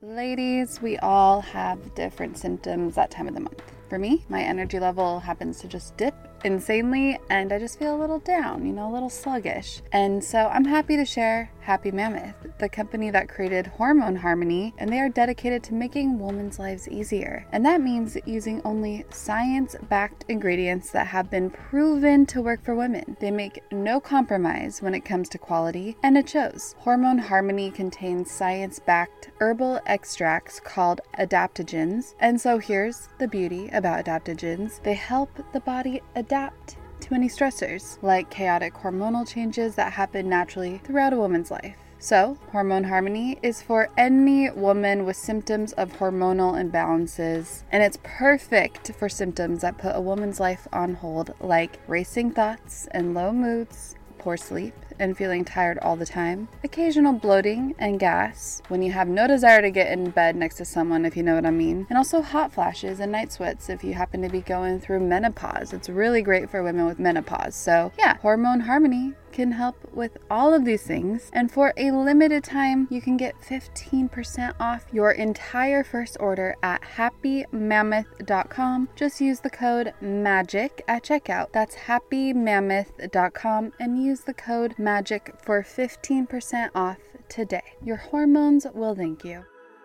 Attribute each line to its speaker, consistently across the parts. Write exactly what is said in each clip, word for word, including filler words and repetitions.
Speaker 1: Ladies, we all have different symptoms that time of the month. For me, my energy level happens to just dip insanely and I just feel a little down, you know, a little sluggish. And so I'm happy to share Happy Mammoth, the company that created Hormone Harmony, and they are dedicated to making women's lives easier. And that means using only science-backed ingredients that have been proven to work for women. They make no compromise when it comes to quality, and it shows. Hormone Harmony contains science-backed herbal extracts called adaptogens. And so here's the beauty about adaptogens. They help the body adapt to any stressors, like chaotic hormonal changes that happen naturally throughout a woman's life. So, Hormone Harmony is for any woman with symptoms of hormonal imbalances, and it's perfect for symptoms that put a woman's life on hold, like racing thoughts and low moods, poor sleep, and feeling tired all the time, occasional bloating and gas when you have no desire to get in bed next to someone, if you know what I mean, and also hot flashes and night sweats if you happen to be going through menopause. It's really great for women with menopause. So yeah, Hormone Harmony can help with all of these things, and for a limited time you can get fifteen percent off your entire first order at happy mammoth dot com. Just use the code MAGIC at checkout. That's happy mammoth dot com and use the code MAGIC for fifteen percent off today. Your hormones will thank you.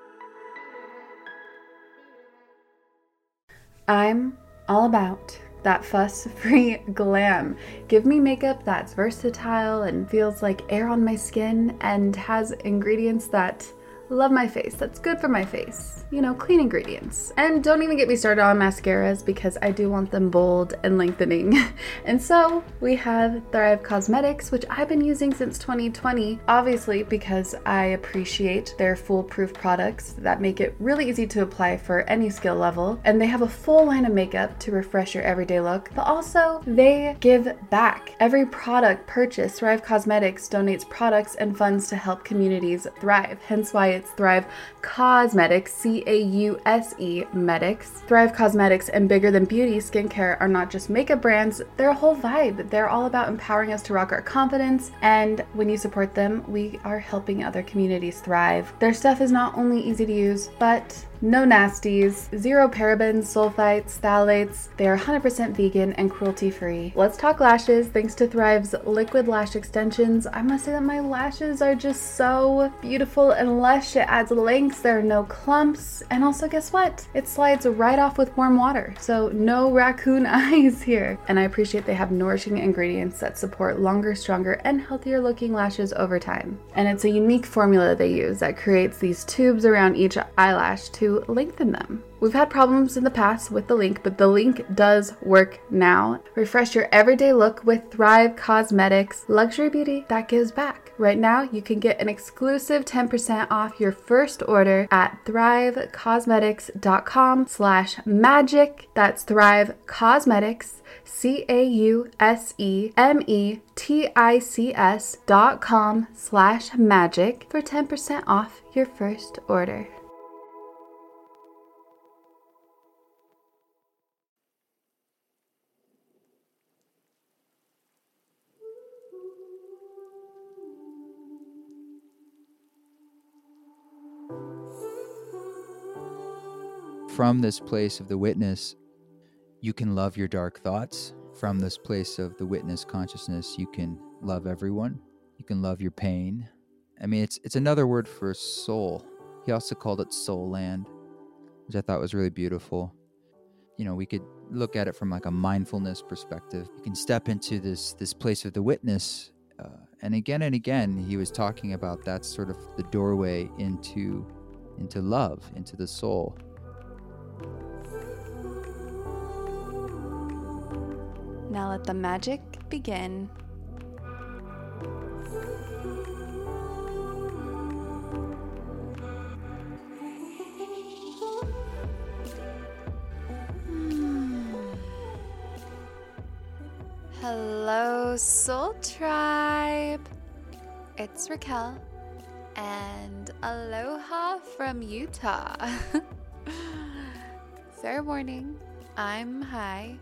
Speaker 1: I'm all about that fuss-free glam. Give me makeup that's versatile and feels like air on my skin and has ingredients that love my face, that's good for my face. You know, clean ingredients. And don't even get me started on mascaras because I do want them bold and lengthening. And so we have Thrive Causemetics, which I've been using since twenty twenty, obviously because I appreciate their foolproof products that make it really easy to apply for any skill level. And they have a full line of makeup to refresh your everyday look, but also they give back. Every product purchased, Thrive Causemetics donates products and funds to help communities thrive, hence why it's Thrive Causemetics, C A U S E Medics. Thrive Causemetics and Bigger Than Beauty Skincare are not just makeup brands, they're a whole vibe. They're all about empowering us to rock our confidence, and when you support them, we are helping other communities thrive. Their stuff is not only easy to use, but no nasties, zero parabens, sulfites, phthalates. They are one hundred percent vegan and cruelty-free. Let's talk lashes. Thanks to Thrive's liquid lash extensions, I must say that my lashes are just so beautiful and lush. It adds lengths, there are no clumps, and also guess what? It slides right off with warm water, so no raccoon eyes here. And I appreciate they have nourishing ingredients that support longer, stronger, and healthier looking lashes over time. And it's a unique formula they use that creates these tubes around each eyelash to lengthen them. We've had problems in the past with the link, but the link does work now. Refresh your everyday look with Thrive Causemetics, luxury beauty that gives back. Right now, you can get an exclusive ten percent off your first order at thrive causemetics dot com slash magic. That's Thrive Causemetics, C A U S E M E T I C S dot com slash magic for ten percent off your first order.
Speaker 2: From this place of the witness, you can love your dark thoughts. From this place of the witness consciousness, you can love everyone. You can love your pain. I mean, it's it's another word for soul. He also called it soul land, which I thought was really beautiful. You know, we could look at it from like a mindfulness perspective. You can step into this this place of the witness. Uh, and again and again, he was talking about that's sort of the doorway into into love, into the soul.
Speaker 1: Now let the magic begin. Hello, Soul Tribe. It's Raquel, and aloha from Utah. Fair warning, I'm high.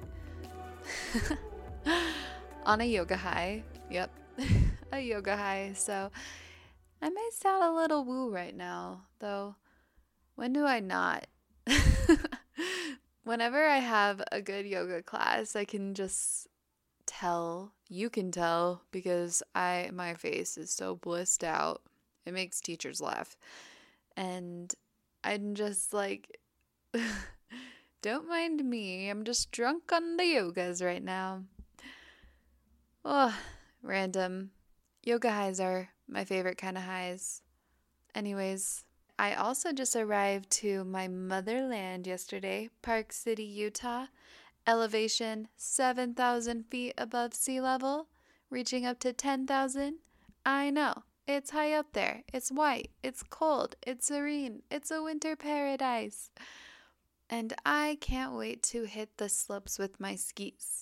Speaker 1: On a yoga high. Yep. A yoga high. So I may sound a little woo right now, though When do I not? Whenever I have a good yoga class, I can just tell, you can tell, because I my face is so blissed out. It makes teachers laugh. And I'm just like, don't mind me. I'm just drunk on the yogas right now. Oh, random. Yoga highs are my favorite kind of highs. Anyways, I also just arrived to my motherland yesterday, Park City, Utah. Elevation seven thousand feet above sea level, reaching up to ten thousand. I know, it's high up there. It's white, it's cold, it's serene, it's a winter paradise. And I can't wait to hit the slopes with my skis.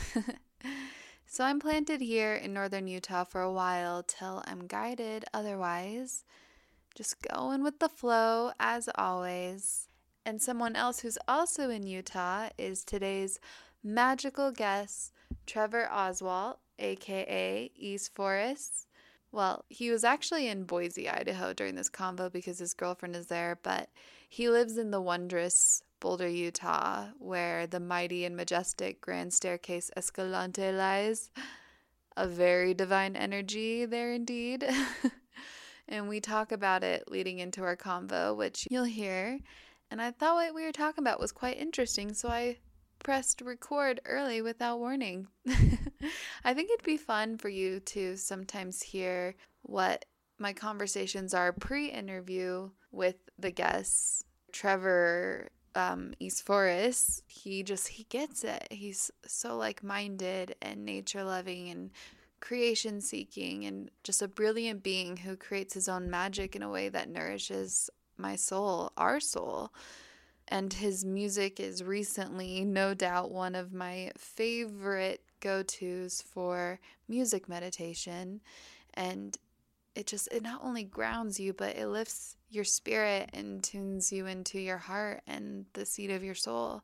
Speaker 1: So I'm planted here in northern Utah for a while till I'm guided otherwise. Just going with the flow as always. And someone else who's also in Utah is today's magical guest, Trevor Oswalt, aka East Forest. Well, he was actually in Boise, Idaho during this convo because his girlfriend is there, but he lives in the wondrous Boulder, Utah, where the mighty and majestic Grand Staircase Escalante lies. A very divine energy there indeed. And we talk about it leading into our convo, which you'll hear. And I thought what we were talking about was quite interesting, so I pressed record early without warning. I think it'd be fun for you to sometimes hear what my conversations are pre-interview with the guests. Trevor um, East Forest, he just, he gets it. He's so like-minded and nature-loving and creation-seeking and just a brilliant being who creates his own magic in a way that nourishes my soul, our soul. And his music is recently, no doubt, one of my favorite go-tos for music meditation. And it just, it not only grounds you, but it lifts your spirit and tunes you into your heart and the seat of your soul.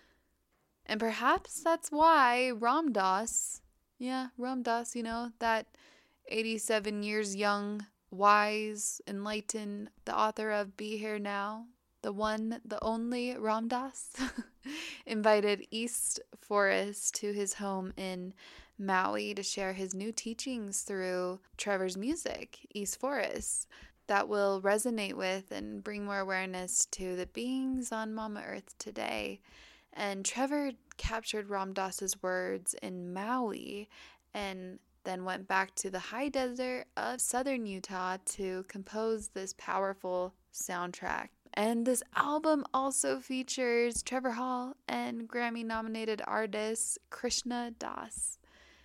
Speaker 1: And perhaps that's why Ram Dass, yeah, Ram Dass, you know, that eighty-seven years young, wise, enlightened, the author of Be Here Now, the one, the only Ram Dass, invited East Forest to his home in Maui to share his new teachings through Trevor's music, East Forest, that will resonate with and bring more awareness to the beings on Mama Earth today. And Trevor captured Ram Dass's words in Maui and then went back to the high desert of southern Utah to compose this powerful soundtrack. And this album also features Trevor Hall and Grammy-nominated artist Krishna Das.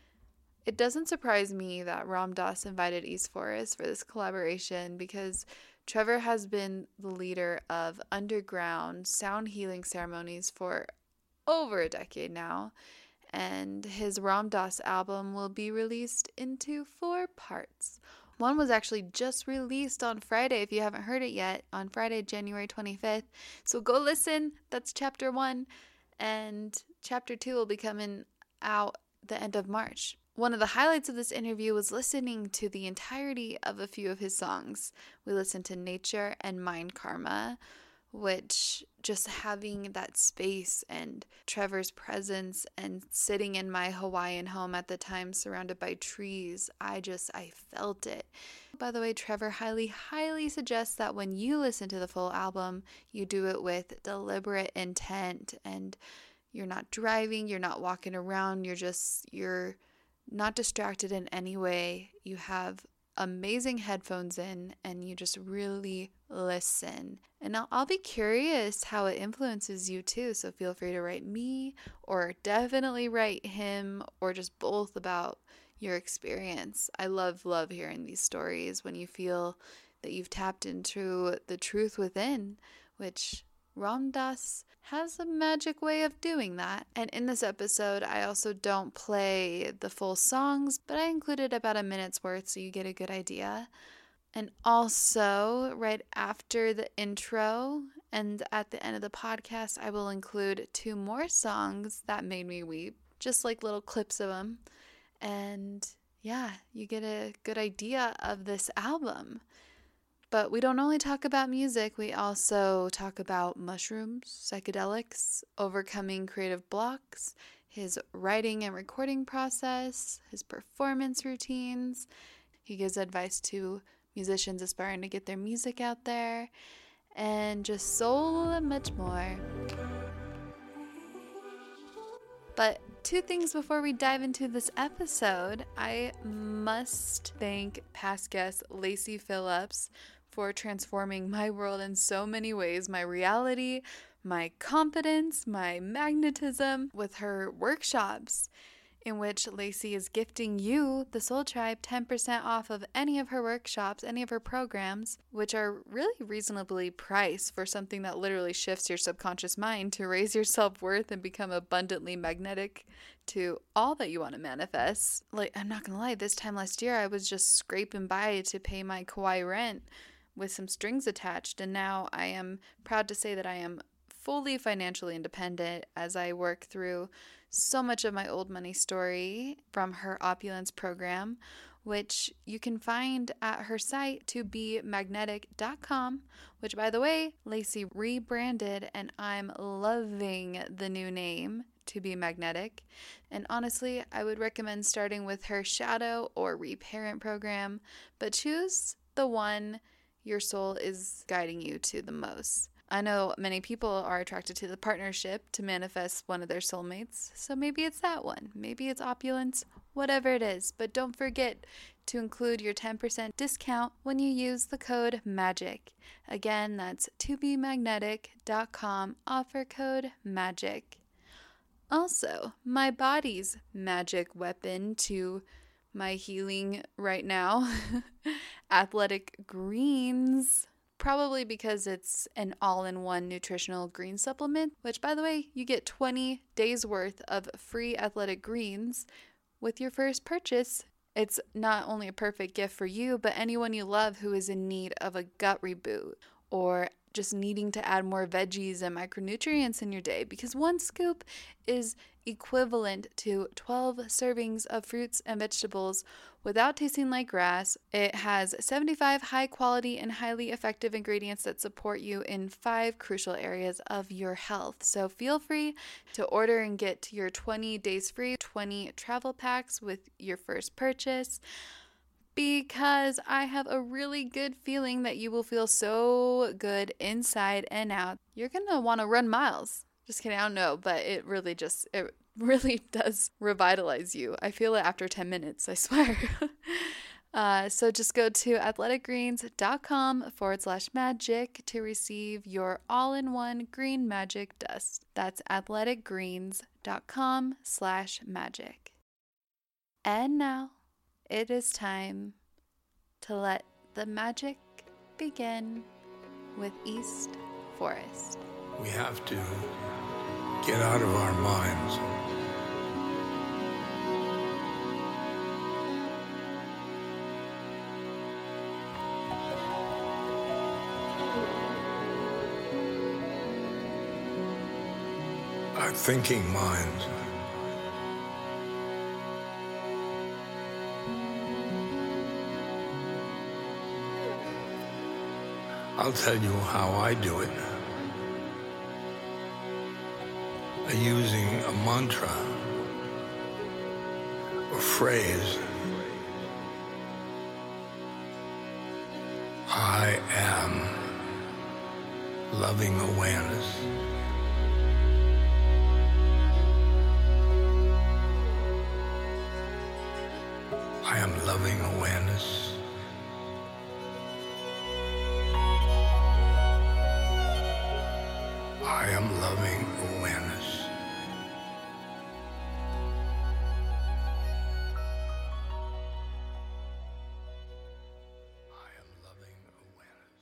Speaker 1: It doesn't surprise me that Ram Dass invited East Forest for this collaboration because Trevor has been the leader of underground sound healing ceremonies for over a decade now, and his Ram Dass album will be released into four parts. One was actually just released on Friday, if you haven't heard it yet, on Friday, January twenty-fifth. So go listen. That's chapter one. And chapter two will be coming out the end of March. One of the highlights of this interview was listening to the entirety of a few of his songs. We listened to Nature and Mind Karma, which just having that space and Trevor's presence and sitting in my Hawaiian home at the time surrounded by trees, I just, I felt it. By the way, Trevor highly, highly suggests that when you listen to the full album, you do it with deliberate intent and you're not driving, you're not walking around, you're just, you're not distracted in any way. You have amazing headphones in and you just really listen. And I'll, I'll be curious how it influences you too, so feel free to write me or definitely write him or just both about your experience. I love, love hearing these stories when you feel that you've tapped into the truth within, which Ram Dass has a magic way of doing that. And in this episode, I also don't play the full songs, but I included about a minute's worth so you get a good idea. And also, right after the intro and at the end of the podcast, I will include two more songs that made me weep, just like little clips of them. And yeah, you get a good idea of this album. But we don't only talk about music, we also talk about mushrooms, psychedelics, overcoming creative blocks, his writing and recording process, his performance routines. He gives advice to musicians aspiring to get their music out there, and just so much more. But two things before we dive into this episode. I must thank past guest Lacy Phillips for transforming my world in so many ways, my reality, my confidence, my magnetism, with her workshops, in which Lacy is gifting you, the Soul Tribe, ten percent off of any of her workshops, any of her programs, which are really reasonably priced for something that literally shifts your subconscious mind to raise your self-worth and become abundantly magnetic to all that you want to manifest. Like, I'm not gonna lie, this time last year I was just scraping by to pay my Kauai rent with some strings attached, and now I am proud to say that I am fully financially independent as I work through so much of my old money story from her opulence program, which you can find at her site to be magnetic dot com, which, by the way, Lacy rebranded, and I'm loving the new name, To Be Magnetic. And honestly, I would recommend starting with her shadow or reparent program, but choose the one your soul is guiding you to the most. I know many people are attracted to the partnership to manifest one of their soulmates, so maybe it's that one. Maybe it's opulence, whatever it is. But don't forget to include your ten percent discount when you use the code MAGIC. Again, that's to be magnetic dot com, offer code MAGIC. Also, my body's magic weapon to my healing right now, Athletic Greens. Probably because it's an all-in-one nutritional green supplement, which, by the way, you get twenty days worth of free Athletic Greens with your first purchase. It's not only a perfect gift for you, but anyone you love who is in need of a gut reboot or just needing to add more veggies and micronutrients in your day, because one scoop is equivalent to twelve servings of fruits and vegetables without tasting like grass. It has seventy-five high quality and highly effective ingredients that support you in five crucial areas of your health. So feel free to order and get your twenty days free, twenty travel packs with your first purchase, because I have a really good feeling that you will feel so good inside and out. You're going to want to run miles. Just kidding, I don't know, but it really just, it really does revitalize you. I feel it after ten minutes, I swear. uh, so just go to athletic greens dot com forward slash magic to receive your all-in-one green magic dust. That's athletic greens dot com slash magic. And now it is time to let the magic begin with East Forest.
Speaker 3: We have to get out of our minds. Our thinking minds. I'll tell you how I do it. Using a mantra or phrase. I am loving awareness. I am loving awareness. I am loving awareness. I am loving awareness.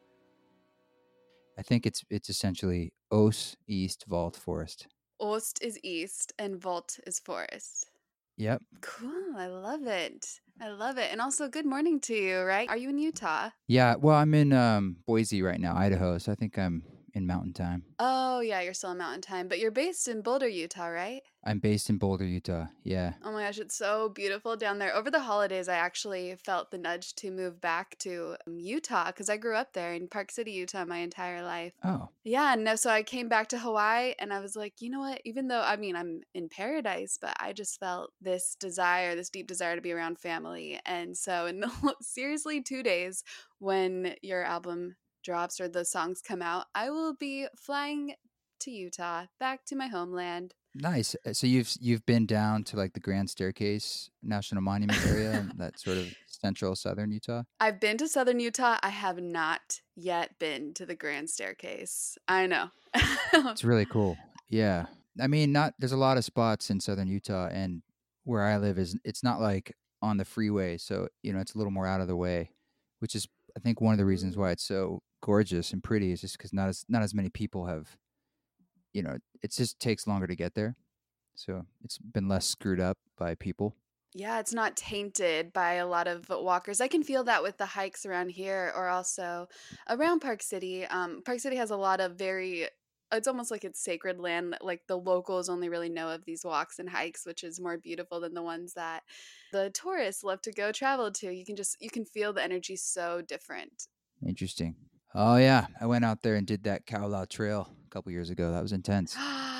Speaker 2: I think it's it's essentially Os, East, Vault, Forest.
Speaker 1: Ost is east and Vault is forest.
Speaker 2: Yep.
Speaker 1: Cool. I love it. I love it. And also, good morning to you, right? Are you in Utah?
Speaker 2: Yeah. Well, I'm in um, Boise right now, Idaho. So I think I'm in Mountain Time.
Speaker 1: Oh, yeah, you're still in Mountain Time, but you're based in Boulder, Utah, right?
Speaker 2: I'm based in Boulder, Utah. Yeah.
Speaker 1: Oh my gosh, it's so beautiful down there. Over the holidays, I actually felt the nudge to move back to um, Utah because I grew up there in Park City, Utah, my entire life.
Speaker 2: Oh,
Speaker 1: Yeah, no, so I came back to Hawaii and I was like, you know what? Even though, I mean, I'm in paradise, but I just felt this desire, this deep desire to be around family. And so, in the, seriously, two days when your album drops or the songs come out, I will be flying to Utah, back to my homeland.
Speaker 2: nice. Uh, So you've you've been down to like the Grand Staircase National Monument area, and that sort of central southern Utah.
Speaker 1: I've been to Southern Utah. I have not yet been to the Grand Staircase. I know.
Speaker 2: It's really cool. Yeah. I mean, not there's a lot of spots in southern Utah, and where I live is it's not like on the freeway, so you know it's a little more out of the way, which is I think one of the reasons why it's so gorgeous and pretty is just because not as not as many people have, you know, it just takes longer to get there, so it's been less screwed up by people.
Speaker 1: Yeah, it's not tainted by a lot of walkers. I can feel that with the hikes around here or also around Park City. Um, Park City has a lot of very, it's almost like it's sacred land. Like the locals only really know of these walks and hikes, which is more beautiful than the ones that the tourists love to go travel to. You can just, you can feel the energy so different.
Speaker 2: Interesting. Oh yeah, I went out there and did that Kowlow Trail a couple years ago. That was intense.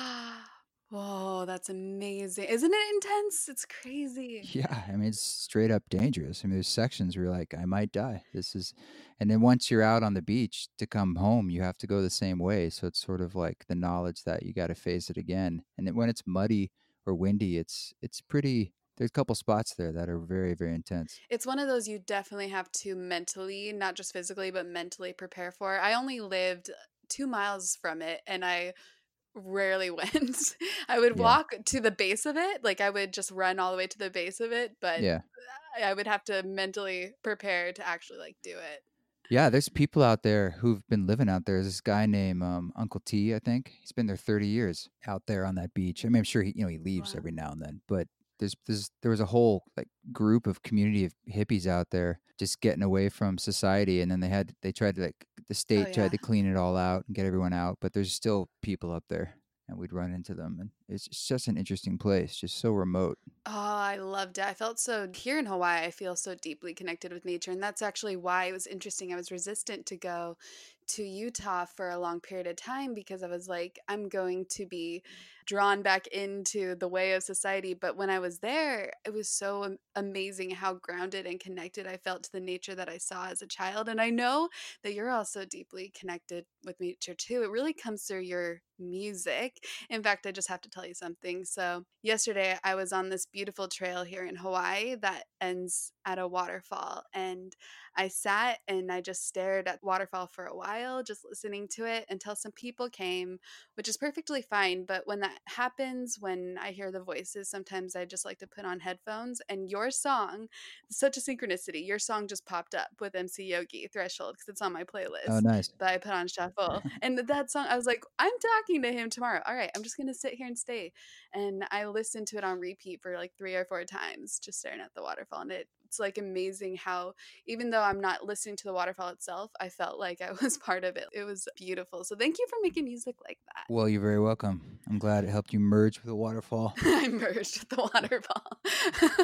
Speaker 1: Whoa, that's amazing. Isn't it intense? It's crazy.
Speaker 2: Yeah, I mean it's straight up dangerous. I mean there's sections where you're like, I might die. This is, and then once you're out on the beach to come home, you have to go the same way. So it's sort of like the knowledge that you got to face it again. And then when it's muddy or windy, it's it's pretty. There's a couple spots there that are very very intense.
Speaker 1: It's one of those you definitely have to mentally, not just physically, but mentally prepare for. I only lived two miles from it and I rarely went. I would
Speaker 2: Yeah,
Speaker 1: walk to the base of it, like I would just run all the way to the base of it, but
Speaker 2: yeah,
Speaker 1: I would have to mentally prepare to actually like do it.
Speaker 2: yeah. There's people out there who've been living out there. There's this guy named um, Uncle T, I think. He's been there thirty years out there on that beach. I mean, I'm sure he, you know, he leaves
Speaker 1: Wow.
Speaker 2: every now and then, but there's, there's there was a whole like group of community of hippies out there just getting away from society, and then they had they tried to like the
Speaker 1: Oh
Speaker 2: state tried
Speaker 1: yeah.
Speaker 2: to clean it all out and get everyone out, but there's still people up there, and we'd run into them, and it's, it's just an interesting place, just so remote.
Speaker 1: Oh, I loved it. I felt so here in Hawaii, I feel so deeply connected with nature. And that's actually why it was interesting. I was resistant to go to Utah for a long period of time because I was like, I'm going to be drawn back into the way of society. But when I was there, it was so am- amazing how grounded and connected I felt to the nature that I saw as a child. And I know that you're also deeply connected with nature too. It really comes through your music. In fact, I just have to tell you something. So, yesterday I was on this beautiful trail here in Hawaii that ends at a waterfall. And I sat and I just stared at the waterfall for a while, just listening to it until some people came, which is perfectly fine. But when that happens, when I hear the voices, sometimes I just like to put on headphones. And your song, such a synchronicity, your song just popped up with M C Yogi Threshold because it's on my
Speaker 2: Oh,
Speaker 1: playlist
Speaker 2: nice.
Speaker 1: that I put on shuffle. And that song, I was like, I'm talking to him tomorrow. All right, I'm just going to sit here and stay. And I listened to it on repeat for like three or four times, just staring at the waterfall. And it, it's like amazing how, even though I'm not listening to the waterfall itself, I felt like I was part of it. It was beautiful. So thank you for making music like that.
Speaker 2: Well, you're very welcome. I'm glad it helped you merge with the waterfall.
Speaker 1: I merged with the waterfall.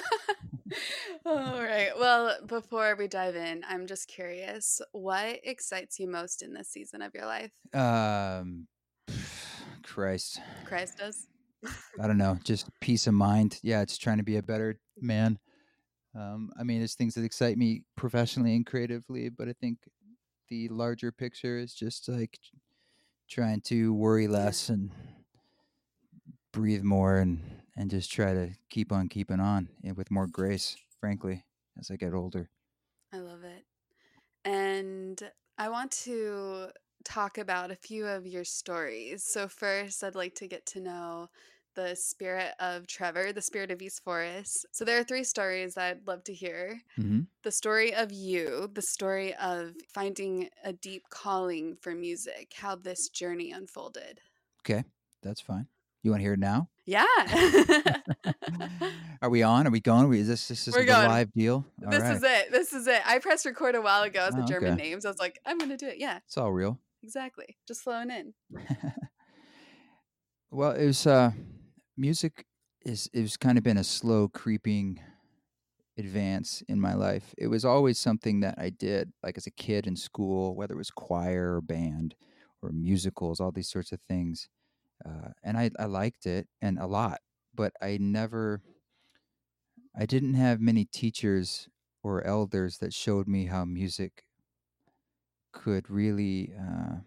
Speaker 1: All right. Well, before we dive in, I'm just curious, what excites you most in this season of your life?
Speaker 2: Um, Christ,
Speaker 1: Christ does.
Speaker 2: I don't know, just peace of mind. Yeah, it's trying to be a better man. Um, I mean, there's things that excite me professionally and creatively, but I think the larger picture is just like trying to worry less and breathe more and and just try to keep on keeping on and with more grace, frankly, as I get older.
Speaker 1: I love it. And I want to talk about a few of your stories. So, first, I'd like to get to know the spirit of Trevor, the spirit of East Forest. So, there are three stories I'd love to hear.
Speaker 2: Mm-hmm.
Speaker 1: The story of you, the story of finding a deep calling for music, how this journey unfolded.
Speaker 2: Okay, that's fine. You want to hear it now?
Speaker 1: Yeah.
Speaker 2: Are we on? Are we going? Are we, is this, this is
Speaker 1: We're
Speaker 2: the
Speaker 1: going.
Speaker 2: live deal? All
Speaker 1: This
Speaker 2: right.
Speaker 1: is it. This is it. I pressed record a while ago as the
Speaker 2: Oh,
Speaker 1: German
Speaker 2: okay.
Speaker 1: names. I was like, I'm going to do it. Yeah,
Speaker 2: It's all real.
Speaker 1: exactly. Just flowing in.
Speaker 2: Well, it was uh, music is it was kind of been a slow creeping advance in my life. It was always something that I did, like as a kid in school, whether it was choir or band or musicals, all these sorts of things. Uh, and I, I liked it and a lot, but I never, I didn't have many teachers or elders that showed me how music could really uh,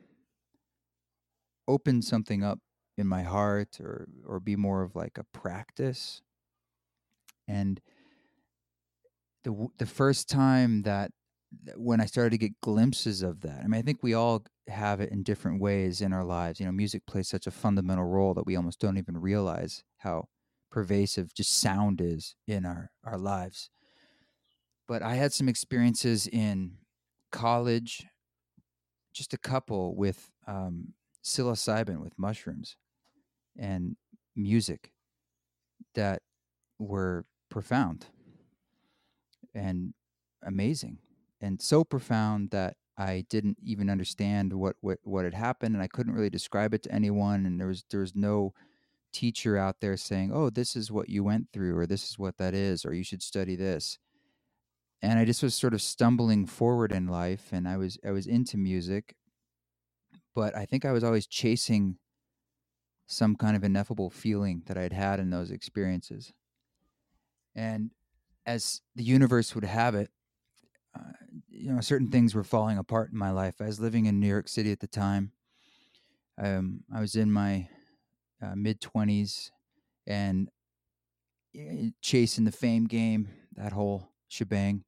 Speaker 2: open something up in my heart or or be more of like a practice. And the w- the first time that that when I started to get glimpses of that, I mean, I think we all have it in different ways in our lives. You know, music plays such a fundamental role that we almost don't even realize how pervasive just sound is in our our lives. But I had some experiences in college, just a couple with um, psilocybin with mushrooms and music that were profound and amazing, and so profound that I didn't even understand what, what, what had happened, and I couldn't really describe it to anyone. And there was there was no teacher out there saying, "Oh, this is what you went through," or "This is what that is," or "You should study this." And I just was sort of stumbling forward in life, and I was I was into music, but I think I was always chasing some kind of ineffable feeling that I'd had in those experiences. And as the universe would have it, uh, you know, certain things were falling apart in my life. I was living in New York City at the time. Um, I was in my uh, mid twenties and eh, chasing the fame game, that whole shebang.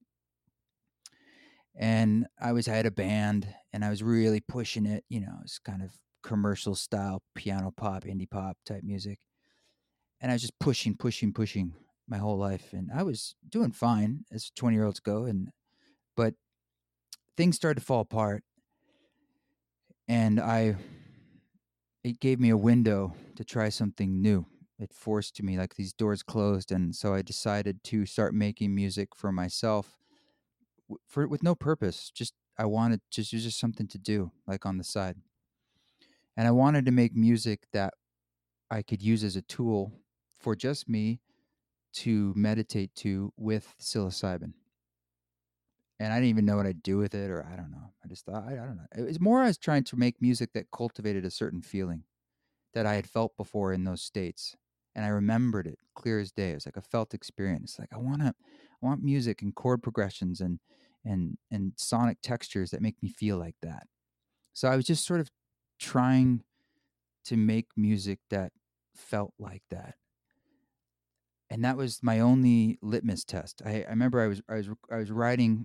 Speaker 2: And I was I had a band, and I was really pushing it. You know, it's kind of commercial style piano pop, indie pop type music. And I was just pushing, pushing, pushing my whole life, and I was doing fine as twenty year olds go. And but things started to fall apart, and I it gave me a window to try something new. It forced me, like, these doors closed, and so I decided to start making music for myself, w- for with no purpose. Just I wanted just it was just something to do, like on the side, and I wanted to make music that I could use as a tool for just me to meditate to with psilocybin. And I didn't even know what I'd do with it, or I don't know. I just thought I, I don't know. It was more I was trying to make music that cultivated a certain feeling that I had felt before in those states. And I remembered it clear as day. It was like a felt experience. Like I want to, I want music and chord progressions and and and sonic textures that make me feel like that. So I was just sort of trying to make music that felt like that. And that was my only litmus test. I, I remember I was I was I was writing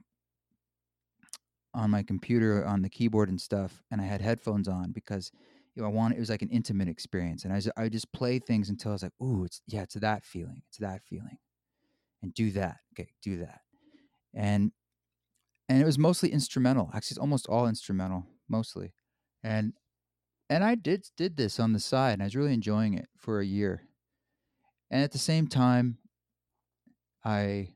Speaker 2: on my computer on the keyboard and stuff, and I had headphones on because you know I want it was like an intimate experience, and I was, I would just play things until I was like, ooh, it's yeah, it's that feeling, it's that feeling, and do that, okay, do that, and and it was mostly instrumental. Actually, it's almost all instrumental, mostly, and and I did did this on the side, and I was really enjoying it for a year, and at the same time, I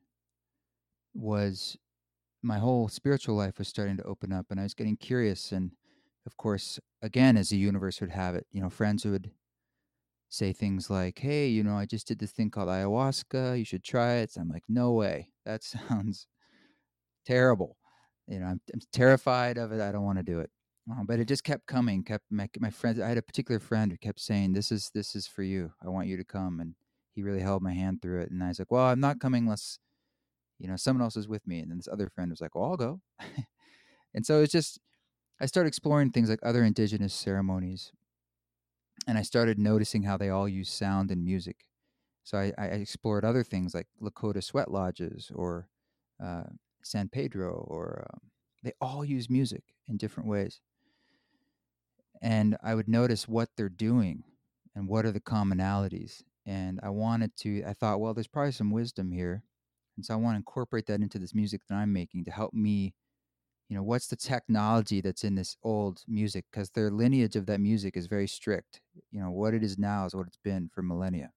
Speaker 2: was my whole spiritual life was starting to open up, and I was getting curious. And of course, again, as the universe would have it, you know, friends would say things like, "Hey, you know, I just did this thing called ayahuasca. You should try it." So I'm like, "No way. That sounds terrible. You know, I'm, I'm terrified of it. I don't want to do it." Um, but it just kept coming. Kept my, my friends. I had a particular friend who kept saying, "This is this is for you. I want you to come." And he really held my hand through it. And I was like, "Well, I'm not coming unless you know someone else is with me." And then this other friend was like, "Well, I'll go." And so it's just I started exploring things like other indigenous ceremonies, and I started noticing how they all use sound and music. So I, I explored other things like Lakota sweat lodges or uh, San Pedro, or um, they all use music in different ways. And I would notice what they're doing and what are the commonalities. And I wanted to, I thought, well, there's probably some wisdom here. And so I want to incorporate that into this music that I'm making to help me, you know, what's the technology that's in this old music? Because their lineage of that music is very strict. You know, what it is now is what it's been for millennia.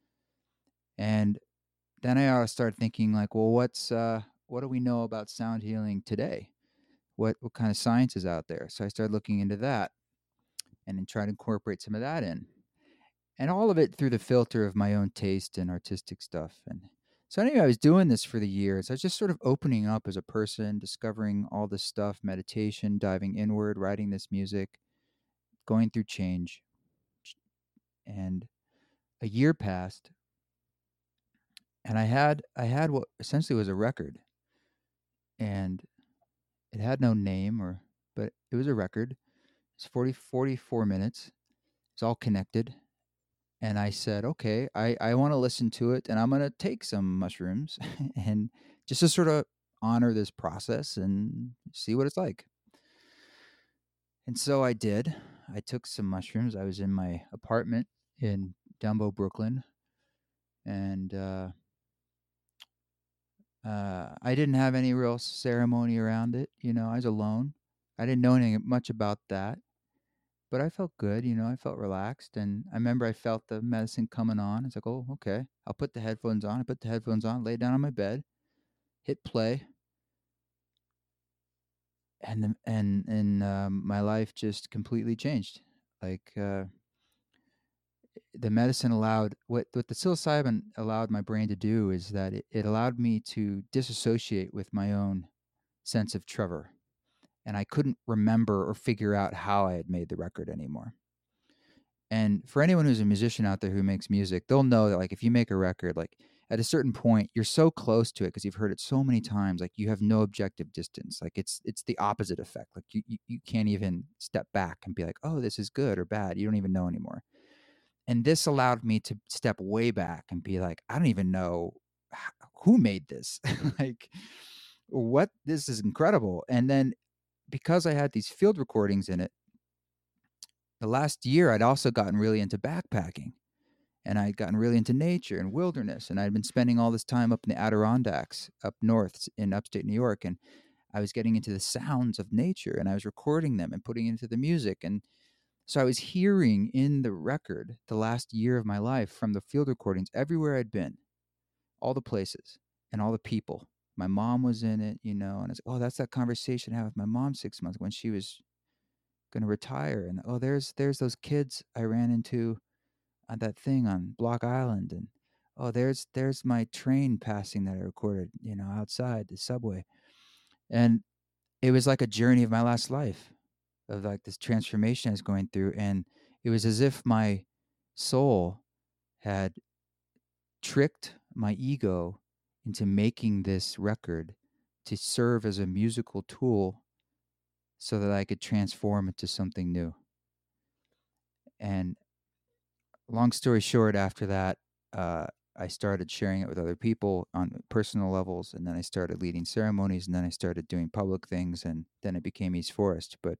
Speaker 2: And then I started thinking, like, well, what's uh, what do we know about sound healing today? what what kind of science is out there. So I started looking into that and then try to incorporate some of that in. And all of it through the filter of my own taste and artistic stuff. And so anyway, I was doing this for the years. I was just sort of opening up as a person, discovering all this stuff, meditation, diving inward, writing this music, going through change. And a year passed, and I had I had what essentially was a record. And it had no name, or but it was a record. It's forty, forty-four minutes. It's all connected. And I said, okay, I, I want to listen to it, and I'm going to take some mushrooms and just to sort of honor this process and see what it's like. And so I did. I took some mushrooms. I was in my apartment in Dumbo, Brooklyn, and uh, uh, I didn't have any real ceremony around it. You know, I was alone. I didn't know anything much about that. But I felt good, you know, I felt relaxed. And I remember I felt the medicine coming on. It's like, oh, okay. I'll put the headphones on. I put the headphones on, lay down on my bed, hit play. And the, and and um, my life just completely changed. Like uh, the medicine allowed, what, what the psilocybin allowed my brain to do is that it, it allowed me to disassociate with my own sense of Trevor. And I couldn't remember or figure out how I had made the record anymore. And for anyone who's a musician out there who makes music, they'll know that, like, if you make a record, like at a certain point, you're so close to it because you've heard it so many times, like you have no objective distance. Like it's it's the opposite effect. Like you, you you can't even step back and be like, oh, this is good or bad. You don't even know anymore. And this allowed me to step way back and be like, I don't even know who made this. Like, what? This is incredible. And then because I had these field recordings in it, the last year I'd also gotten really into backpacking, and I'd gotten really into nature and wilderness, and I'd been spending all this time up in the Adirondacks up north in upstate New York, and I was getting into the sounds of nature, and I was recording them and putting it into the music. And so I was hearing in the record the last year of my life from the field recordings everywhere I'd been, all the places and all the people. My mom was in it, you know, and I was, oh, that's that conversation I had with my mom six months when she was going to retire. And oh, there's there's those kids I ran into on that thing on Block Island. And oh, there's there's my train passing that I recorded, you know, outside the subway. And it was like a journey of my last life, of like this transformation I was going through. And it was as if my soul had tricked my ego into making this record to serve as a musical tool so that I could transform into something new. And long story short, after that, uh, I started sharing it with other people on personal levels, and then I started leading ceremonies, and then I started doing public things, and then it became East Forest. But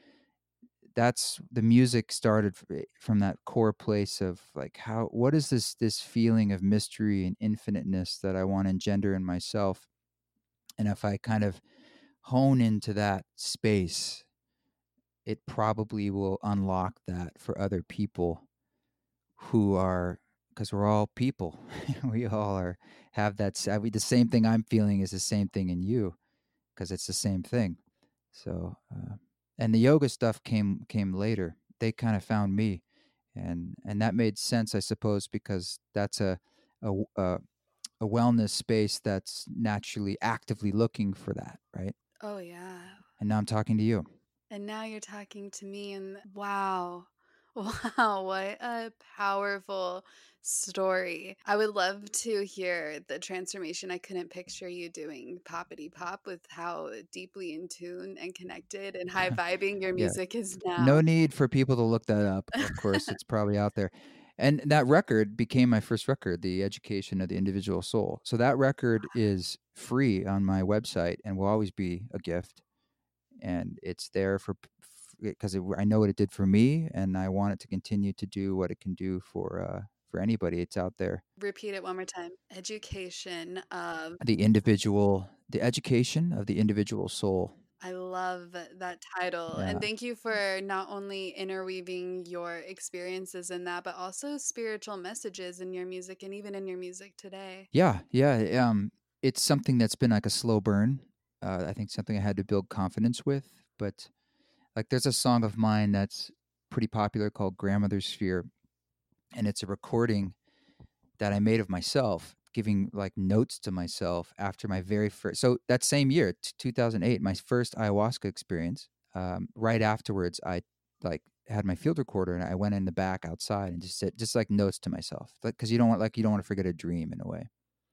Speaker 2: that's the music started from that core place of like, how, what is this this feeling of mystery and infiniteness that I want to engender in myself? And if I kind of hone into that space, it probably will unlock that for other people who are, because we're all people. We all are, have that, the same thing I'm feeling is the same thing in you, because it's the same thing. So, uh, and the yoga stuff came came later. They kind of found me, and and that made sense, I suppose, because that's a a, a a wellness space that's naturally actively looking for that, right?
Speaker 1: Oh, yeah.
Speaker 2: And now I'm talking to you.
Speaker 1: And now you're talking to me, and wow. Wow, what a powerful story. I would love to hear the transformation. I couldn't picture you doing poppity pop with how deeply in tune and connected and high vibing your
Speaker 2: Yeah.
Speaker 1: music is now.
Speaker 2: No need for people to look that up. Of course, it's probably out there. And that record became my first record, The Education of the Individual Soul. So that record is free on my website and will always be a gift. And it's there for, because I know what it did for me, and I want it to continue to do what it can do for uh, for anybody. It's out there.
Speaker 1: Repeat it one more time. Education of
Speaker 2: the individual, the education of the individual soul.
Speaker 1: I love that title.
Speaker 2: Yeah.
Speaker 1: And thank you for not only interweaving your experiences in that, but also spiritual messages in your music and even in your music today.
Speaker 2: Yeah, yeah. Um, it's something that's been like a slow burn. Uh, I think something I had to build confidence with. But like, there's a song of mine that's pretty popular called "Grandmother's Sphere," and it's a recording that I made of myself, giving like notes to myself after my very first. So that same year, t- two thousand eight, my first ayahuasca experience. Um, right afterwards, I like had my field recorder and I went in the back outside and just said, just like notes to myself, like because you don't want like you don't want to forget a dream in a way.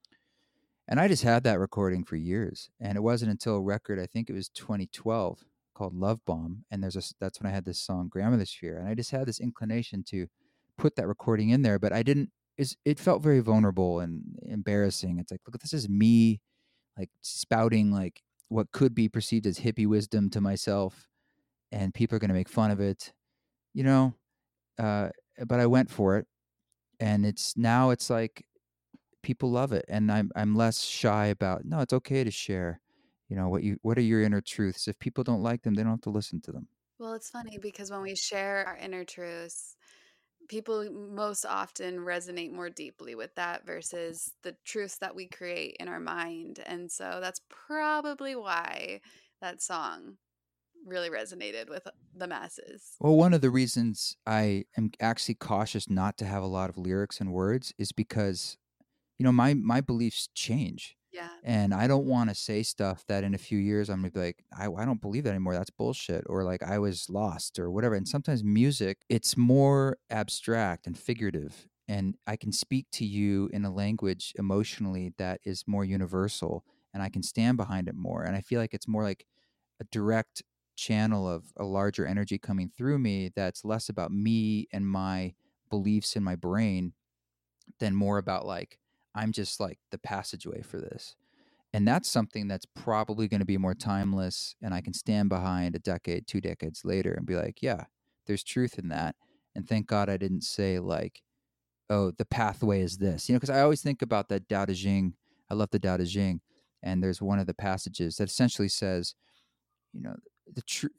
Speaker 2: And I just had that recording for years, and it wasn't until a record, I think it was twenty twelve, called Love Bomb, and there's a s- that's when I had this song Grandmother's Sphere, and I just had this inclination to put that recording in there, but I didn't. Is it felt very vulnerable and embarrassing. It's like, look, this is me, like spouting like what could be perceived as hippie wisdom to myself, and people are going to make fun of it, you know. Uh, but I went for it, and it's now it's like people love it, and I'm I'm less shy about. No, it's okay to share. You know what you what are your inner truths? If people don't like them, they don't have to listen to them.
Speaker 1: Well, it's funny because when we share our inner truths, people most often resonate more deeply with that versus the truths that we create in our mind. And so that's probably why that song really resonated with the masses.
Speaker 2: Well, one of the reasons I am actually cautious not to have a lot of lyrics and words is because, you know, my my beliefs change.
Speaker 1: Yeah.
Speaker 2: And I don't want to say stuff that in a few years I'm gonna be like, I, I don't believe that anymore. That's bullshit. Or like I was lost or whatever. And sometimes music, it's more abstract and figurative. And I can speak to you in a language emotionally that is more universal, and I can stand behind it more. And I feel like it's more like a direct channel of a larger energy coming through me that's less about me and my beliefs in my brain than more about like I'm just like the passageway for this. And that's something that's probably going to be more timeless, and I can stand behind a decade, two decades later and be like, yeah, there's truth in that. And thank God I didn't say like, oh, the pathway is this. You know, because I always think about that Tao Te Ching. I love the Tao Te Ching. And there's one of the passages that essentially says, you know, the truth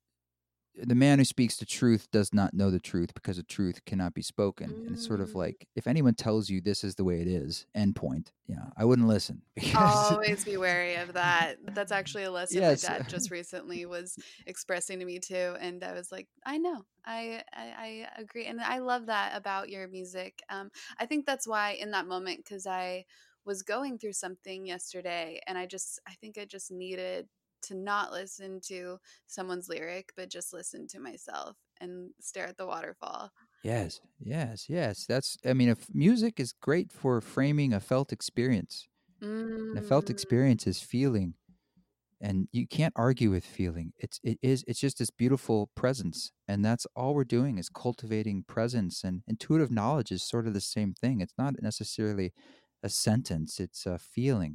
Speaker 2: the man who speaks the truth does not know the truth because the truth cannot be spoken. And it's sort of
Speaker 1: Mm.
Speaker 2: like, if anyone tells you this is the way it is, end point, yeah, I wouldn't listen. Because
Speaker 1: Always be wary of that. That's actually a lesson my
Speaker 2: yes,
Speaker 1: dad just recently was expressing to me too, and I was like, I know, I I, I agree, and I love that about your music. Um, I think that's why in that moment, because I was going through something yesterday, and I just I think I just needed to not listen to someone's lyric, but just listen to myself and stare at the waterfall.
Speaker 2: yes, yes, yes. That's, I mean, if music is great for framing a felt experience, and a felt
Speaker 1: Mm.
Speaker 2: experience is feeling, and you can't argue with feeling. It's it is it's just this beautiful presence, and that's all we're doing is cultivating presence. And intuitive knowledge is sort of the same thing. It's not necessarily a sentence; it's a feeling,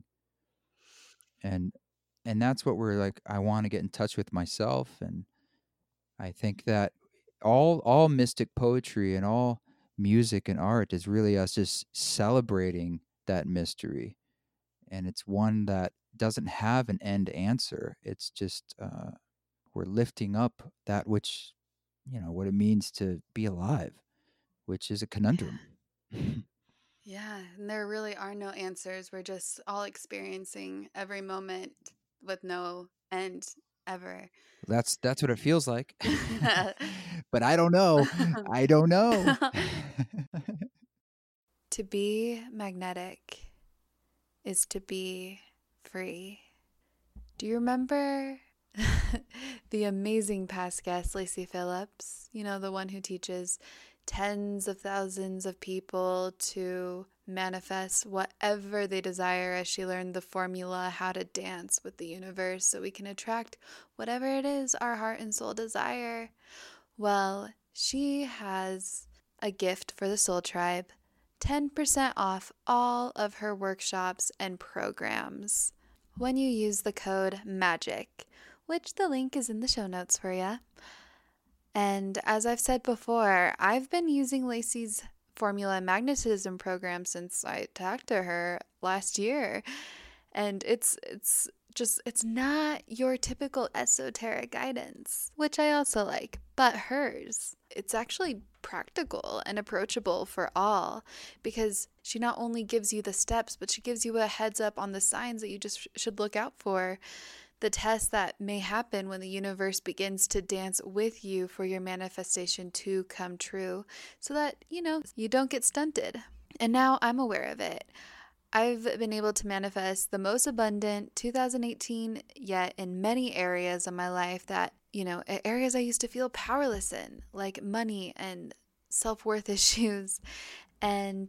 Speaker 2: and and that's what we're like. I want to get in touch with myself, and I think that all all mystic poetry and all music and art is really us just celebrating that mystery, and it's one that doesn't have an end answer. It's just uh, we're lifting up that which, you know, what it means to be alive, which is a conundrum.
Speaker 1: Yeah, and there really are no answers. We're just all experiencing every moment with no end ever.
Speaker 2: That's that's what it feels like. But I don't know. I don't know.
Speaker 1: To be magnetic is to be free. Do you remember the amazing past guest, Lacey Phillips? You know, the one who teaches tens of thousands of people to manifest whatever they desire as she learned the formula how to dance with the universe so we can attract whatever it is our heart and soul desire. Well, she has a gift for the Soul Tribe, ten percent off all of her workshops and programs when you use the code MAGIC, which the link is in the show notes for you. And as I've said before, I've been using Lacey's Formula Magnetism program since I talked to her last year. And it's it's just it's not your typical esoteric guidance, which I also like, but hers. It's actually practical and approachable for all because she not only gives you the steps, but she gives you a heads up on the signs that you just sh- should look out for. the test that may happen when the universe begins to dance with you for your manifestation to come true so that, you know, you don't get stunted. And now I'm aware of it. I've been able to manifest the most abundant two thousand eighteen yet in many areas of my life that, you know, areas I used to feel powerless in, like money and self-worth issues. And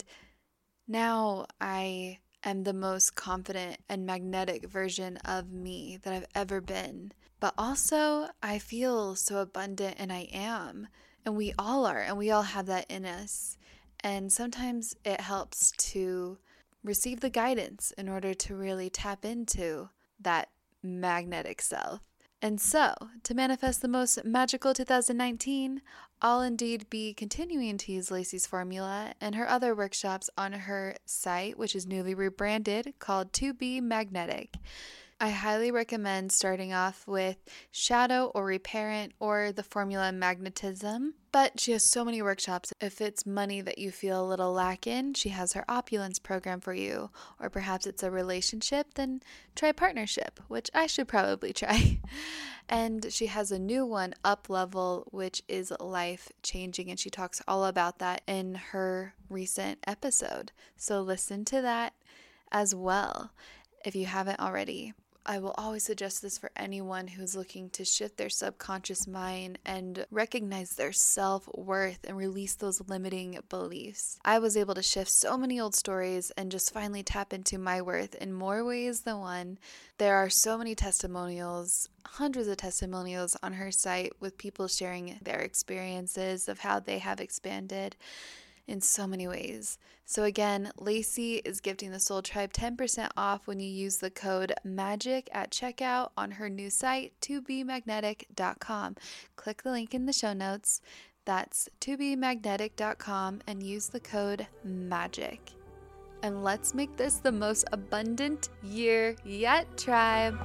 Speaker 1: now I am the most confident and magnetic version of me that I've ever been. But also, I feel so abundant, and I am. And we all are, and we all have that in us. And sometimes it helps to receive the guidance in order to really tap into that magnetic self. And so, to manifest the most magical two thousand nineteen, I'll indeed be continuing to use Lacey's formula and her other workshops on her site, which is newly rebranded, called To Be Magnetic. I highly recommend starting off with Shadow or Reparent or the formula Magnetism, but she has so many workshops. If it's money that you feel a little lack in, she has her Opulence program for you, or perhaps it's a relationship, then try partnership, which I should probably try. And she has a new one, Up Level, which is life changing, and she talks all about that in her recent episode. So listen to that as well if you haven't already. I will always suggest this for anyone who's looking to shift their subconscious mind and recognize their self-worth and release those limiting beliefs. I was able to shift so many old stories and just finally tap into my worth in more ways than one. There are so many testimonials, hundreds of testimonials on her site with people sharing their experiences of how they have expanded in so many ways. So again, Lacey is gifting the Soul Tribe ten percent off when you use the code MAGIC at checkout on her new site, to be magnetic dot com. Click the link in the show notes. That's to be magnetic dot com and use the code MAGIC. And let's make this the most abundant year yet, Tribe.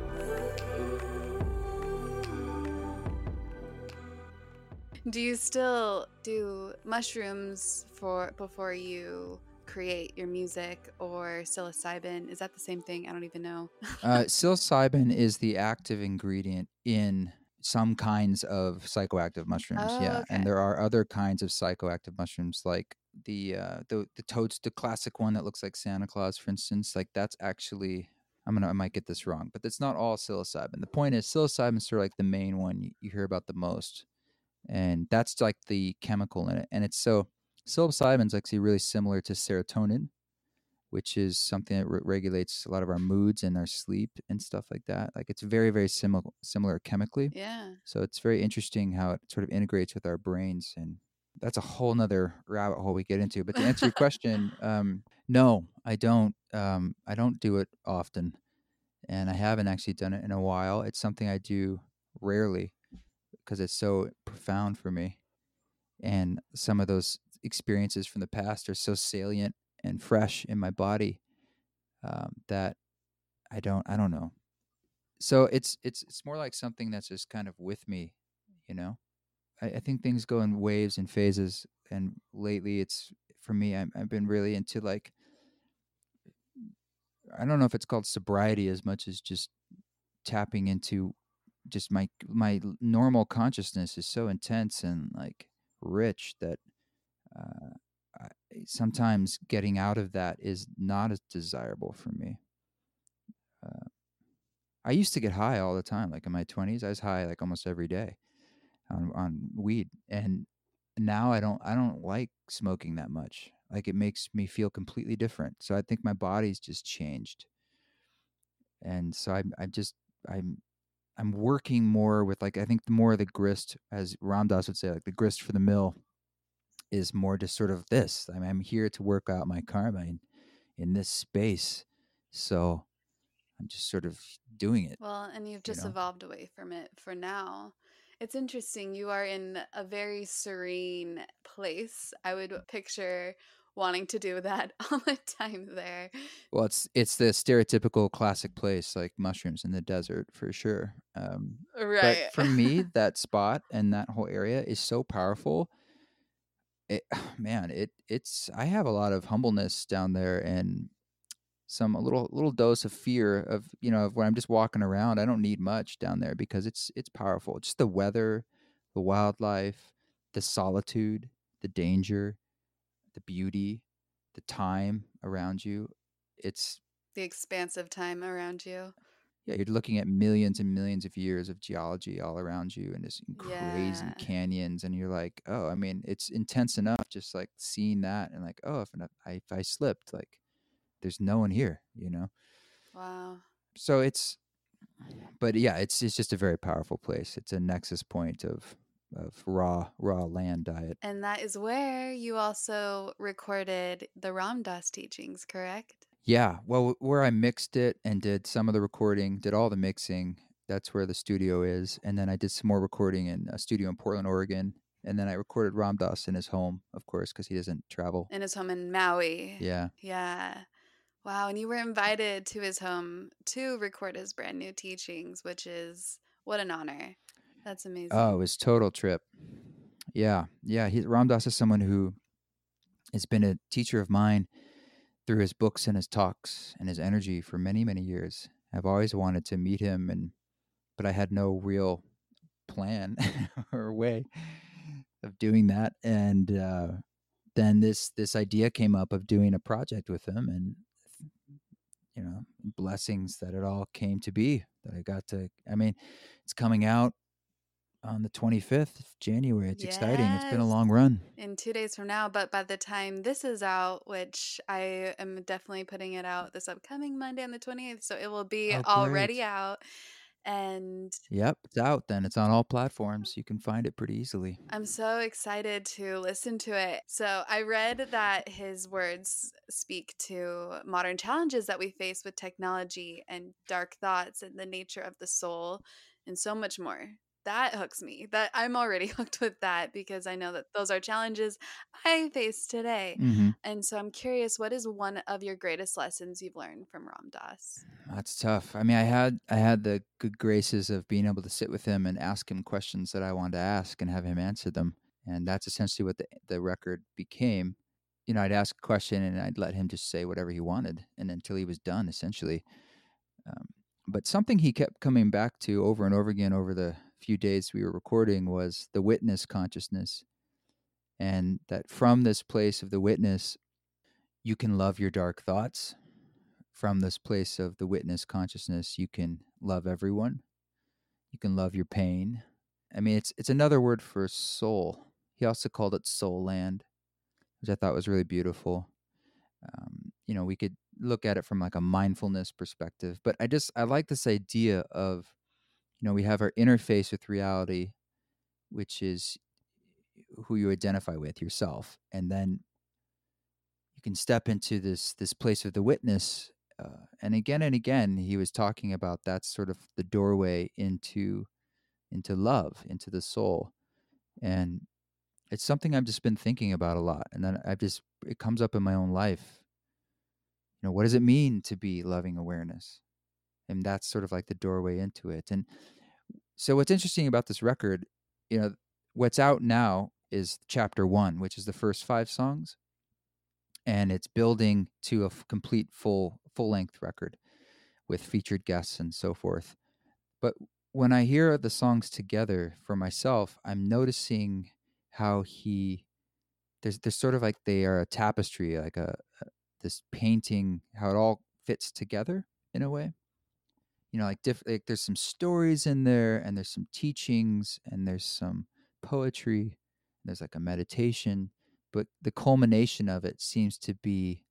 Speaker 1: Do you still do mushrooms for before you create your music, or psilocybin? Is that the same thing? I don't even know.
Speaker 2: uh, psilocybin is the active ingredient in some kinds of psychoactive mushrooms.
Speaker 1: Oh,
Speaker 2: yeah,
Speaker 1: okay.
Speaker 2: And there are other kinds of psychoactive mushrooms, like the uh, the the toads, the classic one that looks like Santa Claus, for instance. Like that's actually, I'm gonna I might get this wrong, but it's not all psilocybin. The point is, psilocybin is sort of like the main one you, you hear about the most. And that's like the chemical in it. And it's so, psilocybin is actually really similar to serotonin, which is something that re- regulates a lot of our moods and our sleep and stuff like that. Like it's very, very similar, similar chemically.
Speaker 1: Yeah.
Speaker 2: So it's very interesting how it sort of integrates with our brains. And that's a whole nother rabbit hole we get into. But to answer your question, um, no, I don't. Um, I don't do it often. And I haven't actually done it in a while. It's something I do rarely, because it's so profound for me. And some of those experiences from the past are so salient and fresh in my body um, that I don't, I don't know. So it's, it's, it's more like something that's just kind of with me, you know. I, I think things go in waves and phases, and lately it's, for me, I'm, I've been really into like, I don't know if it's called sobriety as much as just tapping into just my my normal consciousness is so intense and like rich that uh, I, sometimes getting out of that is not as desirable for me. Uh, I used to get high all the time, like in my twenties. I was high like almost every day on on weed, and now I don't I don't like smoking that much. Like it makes me feel completely different. So I think my body's just changed, and so I I just I'm I'm working more with, like, I think the more the grist, as Ram Dass would say, like the grist for the mill is more just sort of this. I mean, I'm here to work out my karma in, in this space. So I'm just sort of doing it.
Speaker 1: Well, and you've
Speaker 2: you
Speaker 1: just
Speaker 2: know?
Speaker 1: evolved away from it for now. It's interesting. You are in a very serene place. I would picture wanting to do that all the time there.
Speaker 2: Well, it's it's the stereotypical classic place, like mushrooms in the desert, for sure. Um, but
Speaker 1: Right.
Speaker 2: for me, that spot and that whole area is so powerful. It, man, it it's I have a lot of humbleness down there, and some a little little dose of fear of, you know, of when I'm just walking around. I don't need much down there because it's it's powerful. Just the weather, the wildlife, the solitude, the danger, the beauty, the time around you. It's
Speaker 1: The expansive time around you.
Speaker 2: Yeah, you're looking at millions and millions of years of geology all around you and just crazy
Speaker 1: Yeah.
Speaker 2: canyons, and you're like, oh, I mean, it's intense enough just like seeing that, and like, oh, if I if I slipped, like, there's no one here, you know.
Speaker 1: Wow.
Speaker 2: So it's, but yeah, it's it's just a very powerful place. It's a nexus point of of raw raw land diet.
Speaker 1: And that is where you also recorded the Ram Dass teachings, correct?
Speaker 2: Yeah, well, where I mixed it and did some of the recording, did all the mixing. That's where the studio is, and then I did some more recording in a studio in Portland, Oregon, and then I recorded Ram Dass in his home, of course, because he doesn't travel.
Speaker 1: In his home in Maui.
Speaker 2: Yeah.
Speaker 1: Yeah. Wow. And you were invited to his home to record his brand new teachings, which is what an honor. That's amazing.
Speaker 2: Oh, it was total trip. Yeah, yeah. He, Ram Dass is someone who has been a teacher of mine through his books and his talks and his energy for many, many years. I've always wanted to meet him, and but I had no real plan or way of doing that. And uh, then this this idea came up of doing a project with him, and you know, blessings that it all came to be. That I got to. I mean, it's coming out on the twenty-fifth of January. It's exciting. It's been a
Speaker 1: Yes.
Speaker 2: long run.
Speaker 1: In two days from now, but by the time this is out, which I am definitely putting it out this upcoming Monday on the twenty-eighth, so it will be
Speaker 2: Oh,
Speaker 1: already
Speaker 2: great.
Speaker 1: out. And
Speaker 2: Yep, it's out then. It's on all platforms. You can find it pretty easily.
Speaker 1: I'm so excited to listen to it. So I read that his words speak to modern challenges that we face with technology and dark thoughts and the nature of the soul and so much more. That hooks me. That I'm already hooked with that because I know that those are challenges I face today.
Speaker 2: Mm-hmm.
Speaker 1: And so I'm curious, what is one of your greatest lessons you've learned from Ram Dass?
Speaker 2: That's tough. I mean, I had I had the good graces of being able to sit with him and ask him questions that I wanted to ask and have him answer them. And that's essentially what the the record became. You know, I'd ask a question and I'd let him just say whatever he wanted, and until he was done, essentially. Um, but something he kept coming back to over and over again over the few days we were recording was the witness consciousness, and that from this place of the witness, you can love your dark thoughts. From this place of the witness consciousness, you can love everyone. You can love your pain. I mean, it's it's another word for soul. He also called it soul land, which I thought was really beautiful. Um, you know, we could look at it from like a mindfulness perspective, but I just I like this idea of, you know, we have our interface with reality, which is who you identify with, yourself, and then you can step into this this place of the witness. Uh, and again and again, he was talking about that's sort of the doorway into into love, into the soul, and it's something I've just been thinking about a lot. And then I've just it comes up in my own life. You know, what does it mean to be loving awareness? And that's sort of like the doorway into it. And so, what's interesting about this record, you know, what's out now is chapter one, which is the first five songs, and it's building to a f- complete full full length record with featured guests and so forth. But when I hear the songs together for myself, I'm noticing how he there's there's sort of like they are a tapestry, like a, a this painting, how it all fits together in a way. You know, like, diff- like there's some stories in there, and there's some teachings, and there's some poetry, there's like a meditation, but the culmination of it seems to be,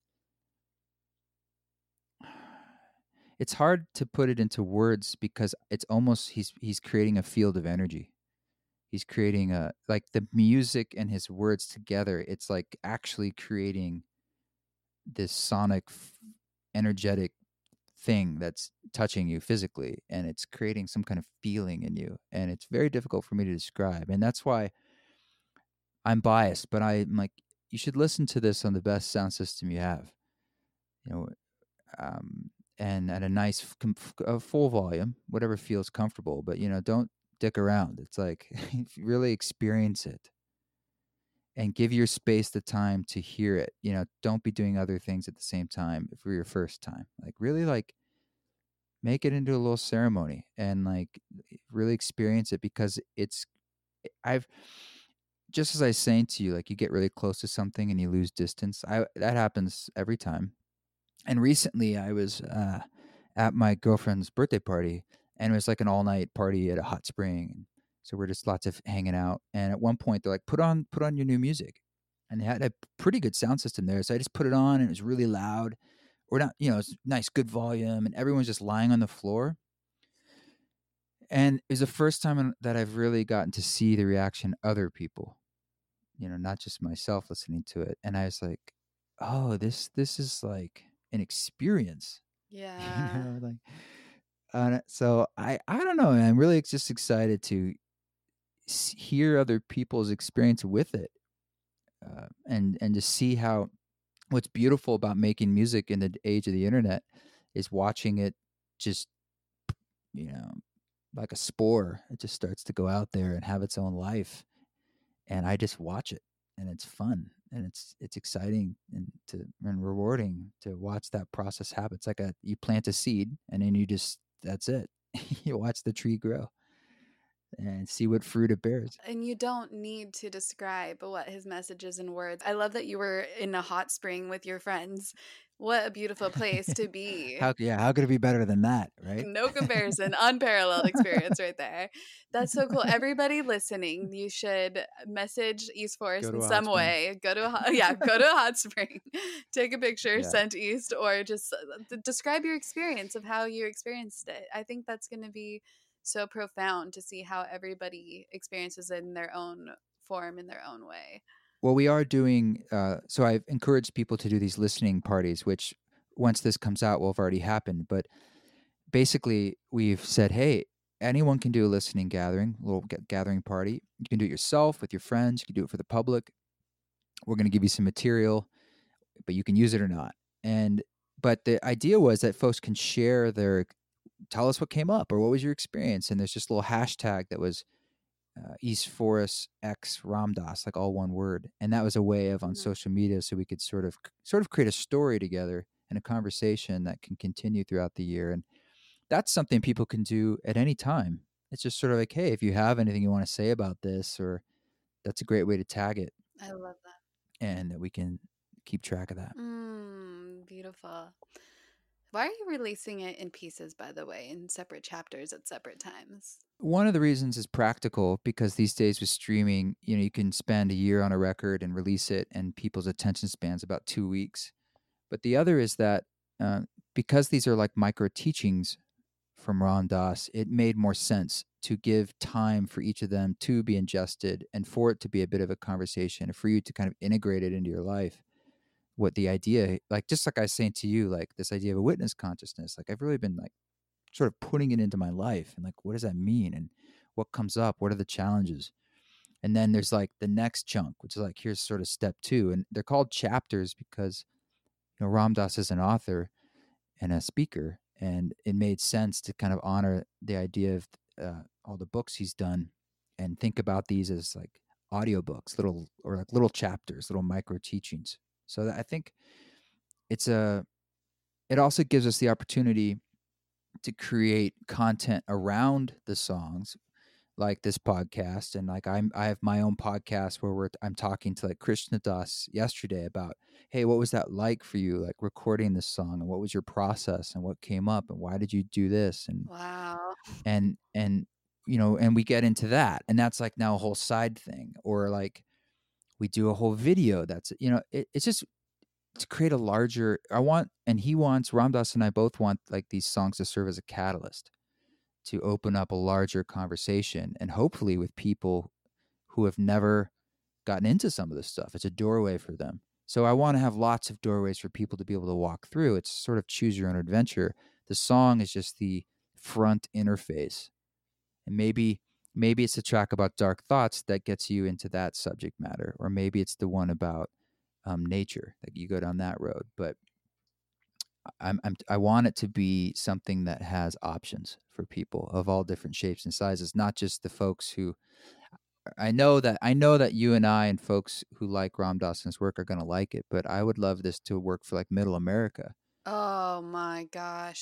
Speaker 2: it's hard to put it into words because it's almost he's he's creating a field of energy. He's creating a like the music and his words together. It's like actually creating this sonic, f- energetic thing that's touching you physically, and it's creating some kind of feeling in you. And it's very difficult for me to describe. And that's why I'm biased, but I'm like, you should listen to this on the best sound system you have. You know, um, and at a nice f- com- f- a full volume, whatever feels comfortable. But you know, don't dick around. It's like really experience it. and give your space the time to hear it. You know, don't be doing other things at the same time for your first time. Like really like make it into a little ceremony and like really experience it, because it's I've just as I was saying to you, like you get really close to something and you lose distance. I that happens every time. And recently I was uh at my girlfriend's birthday party, and it was like an all night party at a hot spring. And so we're just lots of hanging out. And at one point they're like, put on put on your new music. And they had a pretty good sound system there. So I just put it on and it was really loud. Or not, you know, it's nice, good volume, and everyone's just lying on the floor. And it was the first time that I've really gotten to see the reaction of other people, you know, not just myself listening to it. And I was like, oh, this this is like an experience.
Speaker 1: Yeah.
Speaker 2: You know, like uh, so I I don't know. I'm really just excited to s- hear other people's experience with it, uh, and and to see how what's beautiful about making music in the age of the internet is watching it just, you know, like a spore. It just starts to go out there and have its own life, and I just watch it, and it's fun, and it's it's exciting and to and rewarding to watch that process happen. It's like a you plant a seed and then you just that's it. You watch the tree grow and see what fruit it bears.
Speaker 1: And you don't need to describe what his message is in words. I love that you were in a hot spring with your friends. What a beautiful place to be.
Speaker 2: How yeah, how could it be better than that, right?
Speaker 1: No comparison, unparalleled experience right there. That's so cool. Everybody listening, you should message East Forest
Speaker 2: Go to
Speaker 1: in
Speaker 2: a hot
Speaker 1: some
Speaker 2: spring.
Speaker 1: way. Go to a hot, yeah, go to a hot spring, take a picture,
Speaker 2: Yeah.
Speaker 1: send East, or just uh, describe your experience of how you experienced it. I think that's going to be so profound to see how everybody experiences it in their own form, in their own way.
Speaker 2: Well, we are doing, uh, so I've encouraged people to do these listening parties, which once this comes out will have already happened. But basically, we've said, hey, anyone can do a listening gathering, a little ga- gathering party. You can do it yourself with your friends, you can do it for the public. We're going to give you some material, but you can use it or not. And, but the idea was that folks can share their, tell us what came up or what was your experience. And there's just a little hashtag that was uh, East Forest X Ram Dass, like all one word, and that was a way of on
Speaker 1: Mhm.
Speaker 2: social media, so we could sort of sort of create a story together and a conversation that can continue throughout the year. And that's something people can do at any time. It's just sort of like, hey, if you have anything you want to say about this, or that's a great way to tag it,
Speaker 1: I love that.
Speaker 2: and that we can keep track of that.
Speaker 1: Mm, beautiful. Why are you releasing it in pieces, by the way, in separate chapters at separate times?
Speaker 2: One of the reasons is practical, because these days with streaming, you know, you can spend a year on a record and release it, and people's attention span's about two weeks. But the other is that uh, because these are like micro teachings from Ram Dass, it made more sense to give time for each of them to be ingested and for it to be a bit of a conversation and for you to kind of integrate it into your life. What the idea, like just like I was saying to you, like this idea of a witness consciousness, like I've really been like sort of putting it into my life, and like what does that mean, and what comes up, what are the challenges. And then there's like the next chunk, which is like here's sort of step two, and they're called chapters because you know Ram Dass is an author and a speaker, and it made sense to kind of honor the idea of uh, all the books he's done and think about these as like audiobooks, little or like little chapters, little micro teachings. So that I think it's a it also gives us the opportunity to create content around the songs, like this podcast. And like I'm I have my own podcast where we're I'm talking to like Krishna Das yesterday about, hey, what was that like for you, like recording this song, and what was your process and what came up and why did you do this, and
Speaker 1: Wow.
Speaker 2: and and you know, and we get into that, and that's like now a whole side thing. Or like we do a whole video that's, you know, it, it's just to create a larger, I want, and he wants, Ram Dass and I both want like these songs to serve as a catalyst to open up a larger conversation, and hopefully with people who have never gotten into some of this stuff. It's a doorway for them. So I want to have lots of doorways for people to be able to walk through. It's sort of choose your own adventure. The song is just the front interface. And maybe maybe it's a track about dark thoughts that gets you into that subject matter, or maybe it's the one about um, nature, that you go down that road. But I'm, I'm I want it to be something that has options for people of all different shapes and sizes, not just the folks who I know that I know that you and I and folks who like Ram Dass's work are going to like it, but I would love this to work for like Middle America.
Speaker 1: Oh my gosh,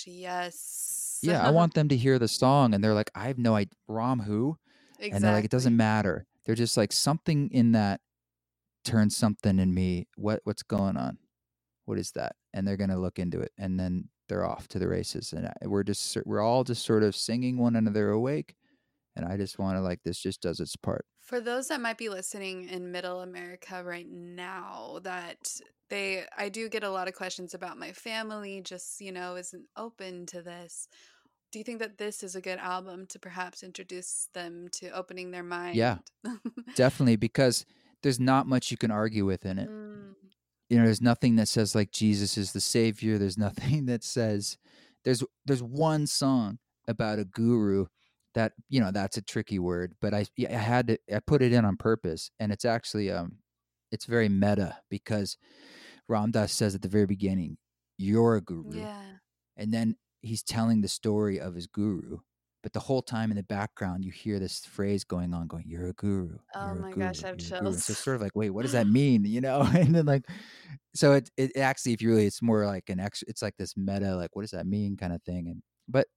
Speaker 1: yes.
Speaker 2: Yeah, I want them to hear the song and they're like, I have no idea, Ram who? And they're like, it doesn't
Speaker 1: Exactly.
Speaker 2: matter. They're just like, something in that turns something in me. What what's going on? What is that? And they're gonna look into it, and then they're off to the races. And I, we're just we're all just sort of singing one another awake. And I just want to like this just does its part.
Speaker 1: For those that might be listening in Middle America right now, that they, I do get a lot of questions about my family, just, you know, isn't open to this. Do you think that this is a good album to perhaps introduce them to opening their
Speaker 2: Yeah,
Speaker 1: mind?
Speaker 2: definitely, because there's not much you can argue with in it.
Speaker 1: Mm,
Speaker 2: You know, there's nothing that says like Jesus is the savior. There's nothing that says there's there's one song about a guru that, you know, that's a tricky word, but I I had to I put it in on purpose, and it's actually um it's very meta because Ram Dass says at the very beginning, "You're a guru,"
Speaker 1: yeah.
Speaker 2: and then he's telling the story of his guru. But the whole time in the background, you hear this phrase going on, going, "You're a guru,
Speaker 1: Oh
Speaker 2: you're a
Speaker 1: my gosh,
Speaker 2: guru,
Speaker 1: I have
Speaker 2: you're a guru." And so it's
Speaker 1: chills.
Speaker 2: sort of like, wait, what does that mean? You know? And then like, so it it actually, if you really, it's more like an ex. It's like this meta, like, what does that mean, kind of thing. And but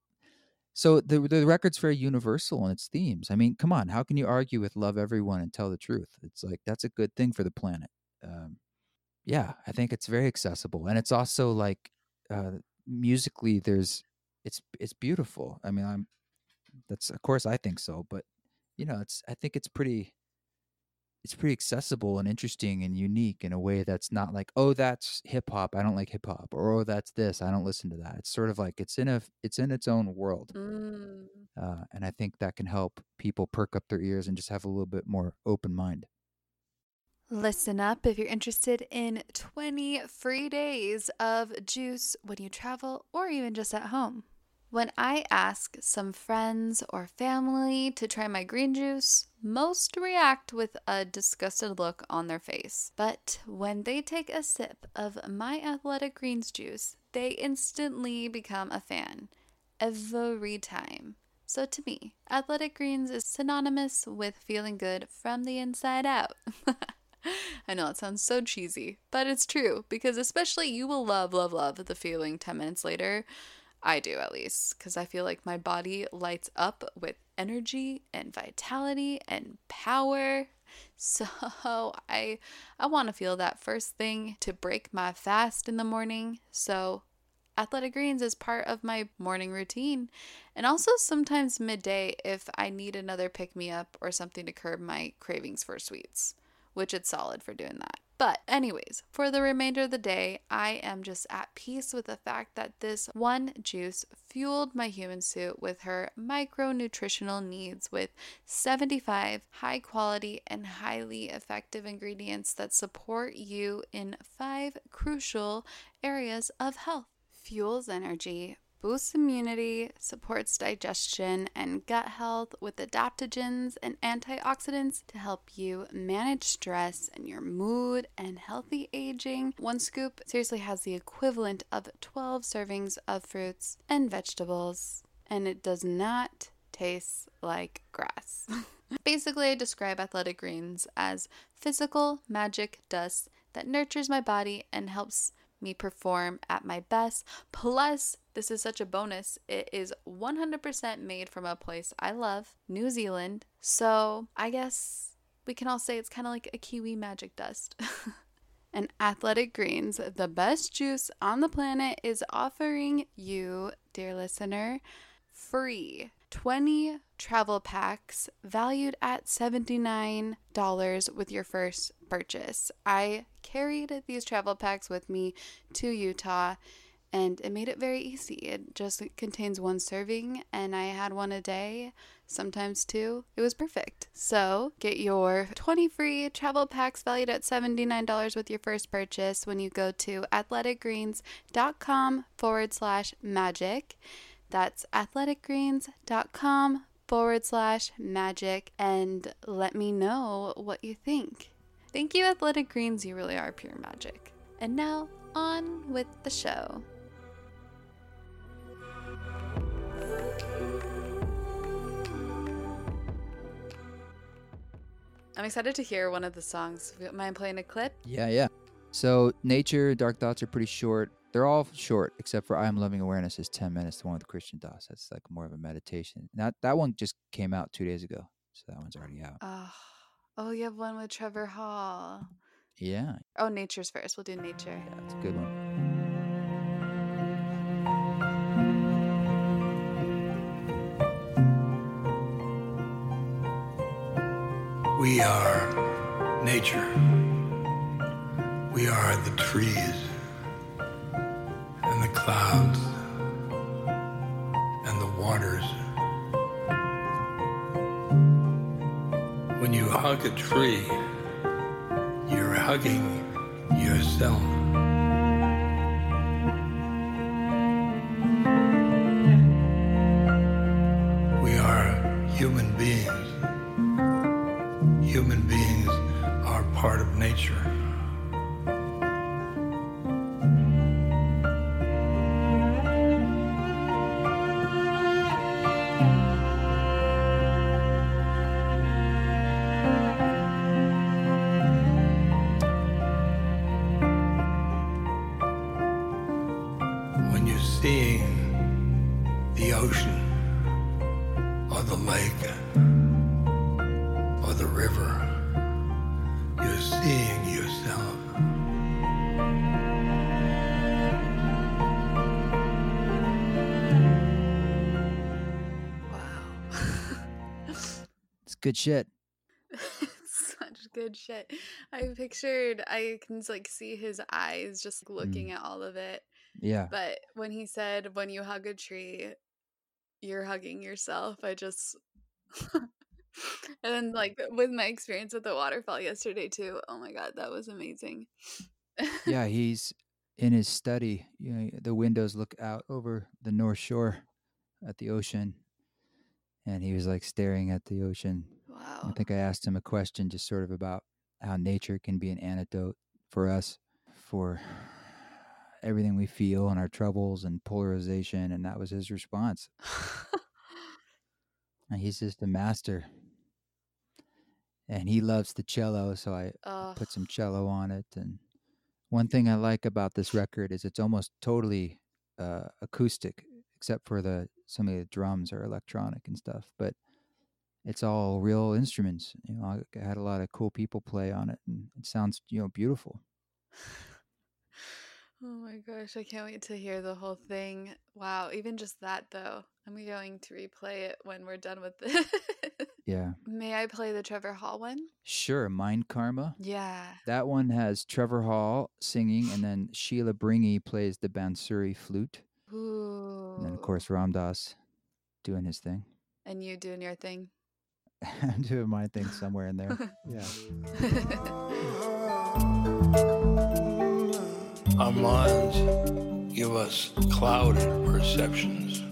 Speaker 2: so the the record's very universal in its themes. I mean, come on, how can you argue with love everyone and tell the truth? It's like that's a good thing for the planet. Um, yeah, I think it's very accessible, and it's also like uh, musically, there's it's it's beautiful. I mean, I'm that's of course I think so, but you know, it's I think it's pretty it's pretty accessible and interesting and unique in a way that's not like, oh, that's hip hop, I don't like hip hop, or oh, that's this, I don't listen to that. It's sort of like it's in a it's in its own world,
Speaker 1: Mm.
Speaker 2: uh, and I think that can help people perk up their ears and just have a little bit more open mind.
Speaker 1: Listen up if you're interested in twenty free days of juice when you travel or even just at home. When I ask some friends or family to try my green juice, most react with a disgusted look on their face. But when they take a sip of my Athletic Greens juice, they instantly become a fan. Every time. So to me, Athletic Greens is synonymous with feeling good from the inside out. I know it sounds so cheesy, but it's true because especially you will love, love, love the feeling ten minutes later. I do, at least, because I feel like my body lights up with energy and vitality and power. So I I want to feel that first thing to break my fast in the morning. So Athletic Greens is part of my morning routine, and also sometimes midday if I need another pick-me-up or something to curb my cravings for sweets, which it's solid for doing that. But anyways, for the remainder of the day, I am just at peace with the fact that this one juice fueled my human suit with her micronutritional needs with seventy-five high quality and highly effective ingredients that support you in five crucial areas of health. Fuels energy, boosts immunity, supports digestion and gut health with adaptogens and antioxidants to help you manage stress and your mood and healthy aging. One scoop seriously has the equivalent of twelve servings of fruits and vegetables, and it does not taste like grass. Basically, I describe Athletic Greens as physical magic dust that nurtures my body and helps me perform at my best. Plus, this is such a bonus, it is one hundred percent made from a place I love, New Zealand. So I guess we can all say it's kind of like a Kiwi magic dust. And Athletic Greens, the best juice on the planet, is offering you, dear listener, free twenty travel packs valued at seventy-nine dollars with your first purchase. I carried these travel packs with me to Utah, and it made it very easy. It just contains one serving, and I had one a day, sometimes two. It was perfect. So get your twenty free travel packs valued at seventy-nine dollars with your first purchase when you go to athleticgreens.com forward slash magic. That's athleticgreens.com forward slash magic, and let me know what you think. Thank you, Athletic Greens. You really are pure magic. And now, on with the show. I'm excited to hear one of the songs. Mind playing a clip?
Speaker 2: Yeah, yeah. So Nature, Dark Thoughts are pretty short. They're all short, except for I Am Loving Awareness is ten minutes, the one with Christian Das. That's like more of a meditation. That, that one just came out two days ago, so that one's already out.
Speaker 1: Oh, oh, you have one with Trevor Hall.
Speaker 2: Yeah.
Speaker 1: Oh, Nature's first. We'll do Nature.
Speaker 2: Yeah, it's a good one.
Speaker 3: We are nature. We are the trees and the clouds and the waters. When you hug a tree, you're hugging yourself. We are human beings. Human beings are part of nature. When you're seeing the ocean or the lake or the river, you're seeing yourself.
Speaker 1: Wow.
Speaker 2: It's good shit.
Speaker 1: Such good shit. I pictured, I can like see his eyes just looking
Speaker 2: Mm.
Speaker 1: at all of it.
Speaker 2: Yeah.
Speaker 1: But when he said, when you hug a tree, you're hugging yourself, I just. And then, like, with my experience with the waterfall yesterday, too. Oh my God, that was amazing.
Speaker 2: Yeah, he's in his study. You know, the windows look out over the North Shore at the ocean. And he was like staring at the ocean.
Speaker 1: Wow.
Speaker 2: I think I asked him a question just sort of about how nature can be an antidote for us, for everything we feel and our troubles and polarization. And that was his response. And he's just a master. And he loves the cello, so I
Speaker 1: Ugh.
Speaker 2: put some cello on it. And one thing I like about this record is it's almost totally uh, acoustic, except for the some of the drums are electronic and stuff. But it's all real instruments. You know, I had a lot of cool people play on it, and it sounds, you know, beautiful.
Speaker 1: Oh my gosh, I can't wait to hear the whole thing. Wow, even just that though. I'm going to replay it when we're done with this.
Speaker 2: Yeah.
Speaker 1: May I play the Trevor Hall one?
Speaker 2: Sure, Mind Karma.
Speaker 1: Yeah.
Speaker 2: That one has Trevor Hall singing, and then Sheila Bringy plays the Bansuri flute.
Speaker 1: Ooh.
Speaker 2: And then, of course, Ram Dass doing his thing.
Speaker 1: And you doing your thing.
Speaker 2: I'm doing my thing somewhere in there. Yeah.
Speaker 3: Our minds give us clouded perceptions.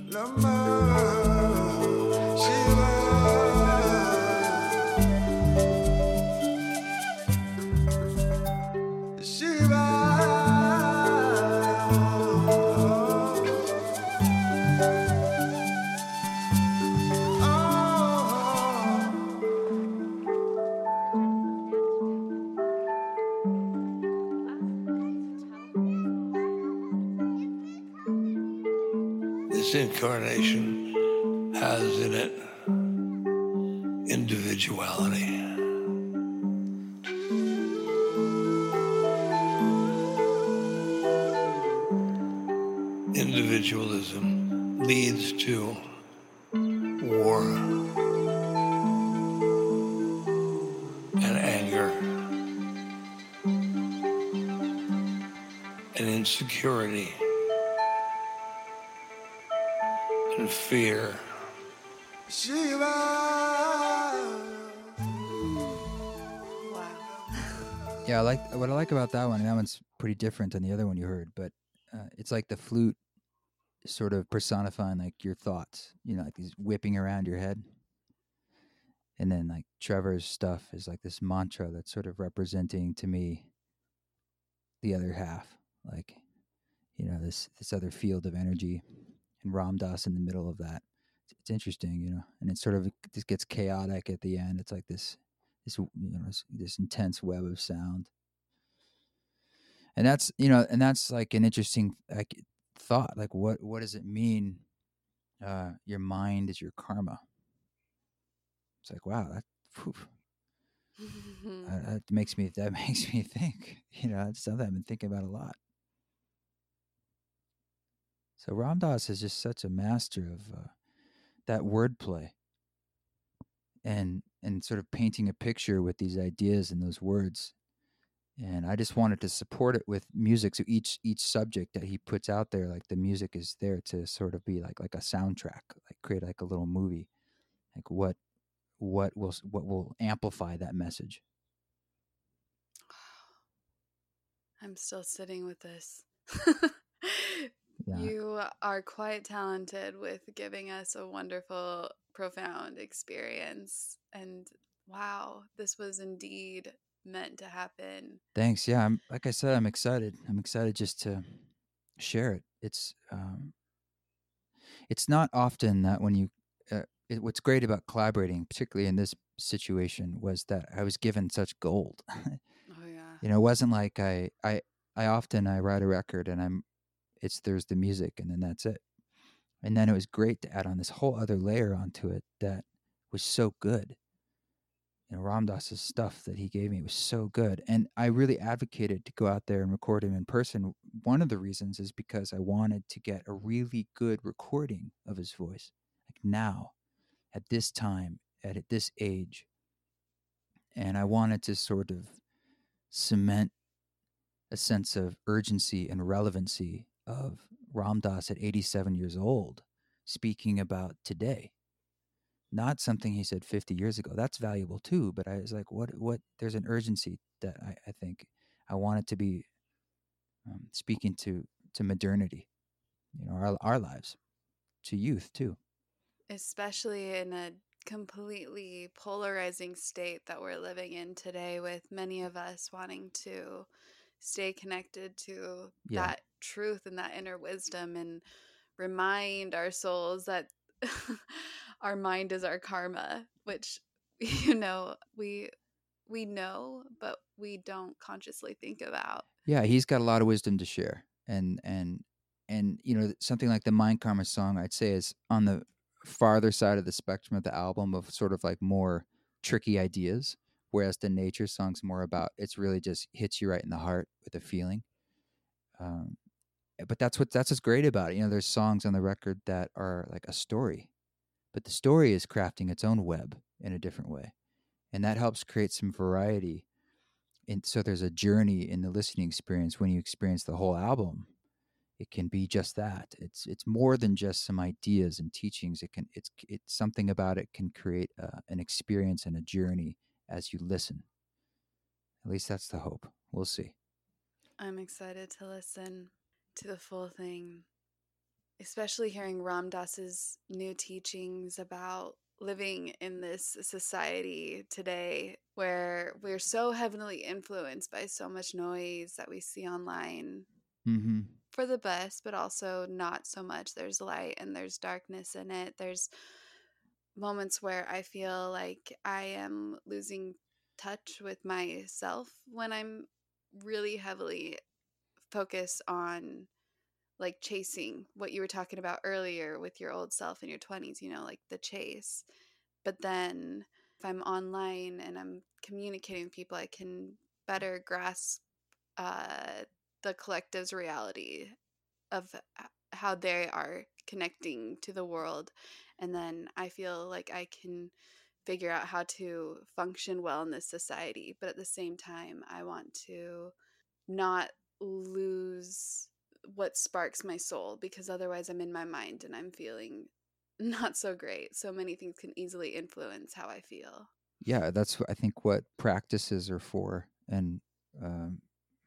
Speaker 3: This incarnation has in it individuality. Individualism leads to war and anger and insecurity and fear.
Speaker 1: Wow.
Speaker 2: Yeah, I like what I like about that one. That one's pretty different than the other one you heard, but uh, it's like the flute sort of personifying like your thoughts, you know, like these whipping around your head. And then like Trevor's stuff is like this mantra that's sort of representing to me the other half, like, you know, this this other field of energy, and Ram Dass in the middle of that. It's, it's interesting, you know, and it sort of just gets chaotic at the end. It's like this this you know this, this intense web of sound. And that's you know, and that's like an interesting like thought. Like, what what does it mean? Uh, your mind is your karma. It's like, wow, that whew, uh, that makes me that makes me think. You know, it's something I've been thinking about a lot. So Ram Dass is just such a master of uh, that wordplay, and and sort of painting a picture with these ideas and those words. And I just wanted to support it with music. So each each subject that he puts out there, like the music is there to sort of be like like a soundtrack, like create like a little movie. Like what what will what will amplify that message.
Speaker 1: I'm still sitting with this.
Speaker 2: Yeah.
Speaker 1: You are quite talented with giving us a wonderful, profound experience. And wow, this was indeed meant to happen.
Speaker 2: Thanks. Yeah, I'm like I said, I'm excited. I'm excited just to share it. It's um, it's not often that when you uh, it, what's great about collaborating, particularly in this situation, was that I was given such gold.
Speaker 1: Oh yeah.
Speaker 2: You know, it wasn't like I I I often I write a record and I'm it's there's the music and then that's it. And then it was great to add on this whole other layer onto it that was so good. You know, Ram Dass's stuff that he gave me was so good. And I really advocated to go out there and record him in person. One of the reasons is because I wanted to get a really good recording of his voice. Like now, at this time, at this age. And I wanted to sort of cement a sense of urgency and relevancy of Ram Dass at eighty-seven years old speaking about today. Not something he said fifty years ago. That's valuable too. But I was like, what, what, there's an urgency that I, I think I want it to be um, speaking to, to modernity, you know, our, our lives, to youth too.
Speaker 1: Especially in a completely polarizing state that we're living in today, with many of us wanting to stay connected to
Speaker 2: Yeah.
Speaker 1: that truth and that inner wisdom and remind our souls that our mind is our karma, which you know we we know but we don't consciously think about.
Speaker 2: Yeah, he's got a lot of wisdom to share. And and and you know, something like the Mind Karma song I'd say is on the farther side of the spectrum of the album of sort of like more tricky ideas, whereas the Nature song's more about it's really just hits you right in the heart with a feeling. Um, but that's what that's what's great about it. You know, there's songs on the record that are like a story, but the story is crafting its own web in a different way, and that helps create some variety. And so there's a journey in the listening experience when you experience the whole album. It can be just that. It's it's more than just some ideas and teachings. It can it's it's something about it can create uh, an experience and a journey as you listen. At least that's the hope. We'll see.
Speaker 1: I'm excited to listen to the full thing, especially hearing Ram Dass's new teachings about living in this society today where we're so heavily influenced by so much noise that we see online.
Speaker 2: Mm-hmm.
Speaker 1: For the best, but also not so much. There's light and there's darkness in it. There's moments where I feel like I am losing touch with myself when I'm really heavily focused on like chasing what you were talking about earlier with your old self in your twenties, you know, like the chase. But then if I'm online and I'm communicating with people, I can better grasp uh, the collective's reality of how they are connecting to the world. And then I feel like I can figure out how to function well in this society. But at the same time, I want to not lose what sparks my soul, because otherwise I'm in my mind and I'm feeling not so great. So many things can easily influence how I feel.
Speaker 2: Yeah, that's I think what practices are for, and um,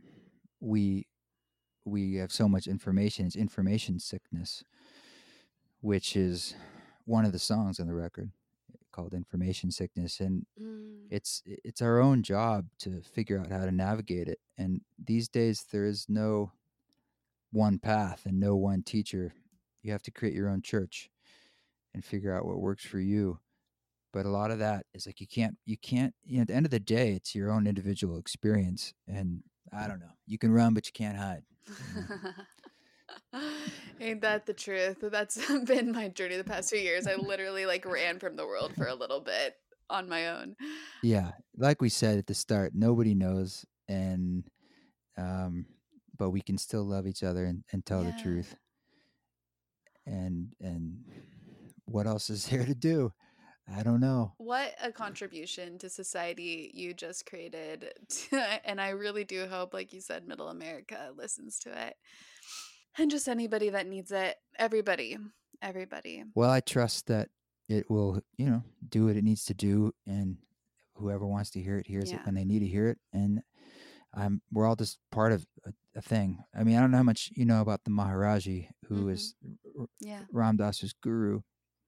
Speaker 2: we we have so much information. It's information sickness, which is one of the songs on the record called "Information Sickness," and
Speaker 1: Mm.
Speaker 2: it's it's our own job to figure out how to navigate it. And these days, there is no one path and no one teacher. You have to create your own church and figure out what works for you. But a lot of that is like you can't you can't you know, at the end of the day, it's your own individual experience, and I don't know. You can run, but you can't hide. You know?
Speaker 1: Ain't that the truth? That's been my journey the past few years. I literally like ran from the world for a little bit on my own.
Speaker 2: Yeah, like we said at the start, nobody knows, and um, but we can still love each other and, and tell the
Speaker 1: Yeah.
Speaker 2: truth. And and what else is there to do? I don't know.
Speaker 1: What a contribution to society you just created. And I really do hope, like you said, Middle America listens to it. And just anybody that needs it. Everybody. Everybody.
Speaker 2: Well, I trust that it will, you know, do what it needs to do, and whoever wants to hear it hears
Speaker 1: Yeah.
Speaker 2: it when they need to hear it. And I'm we're all just part of a, a thing. I mean, I don't know how much you know about the Maharaji, who
Speaker 1: Mhm.
Speaker 2: is R-
Speaker 1: Yeah.
Speaker 2: Ram Dass's guru,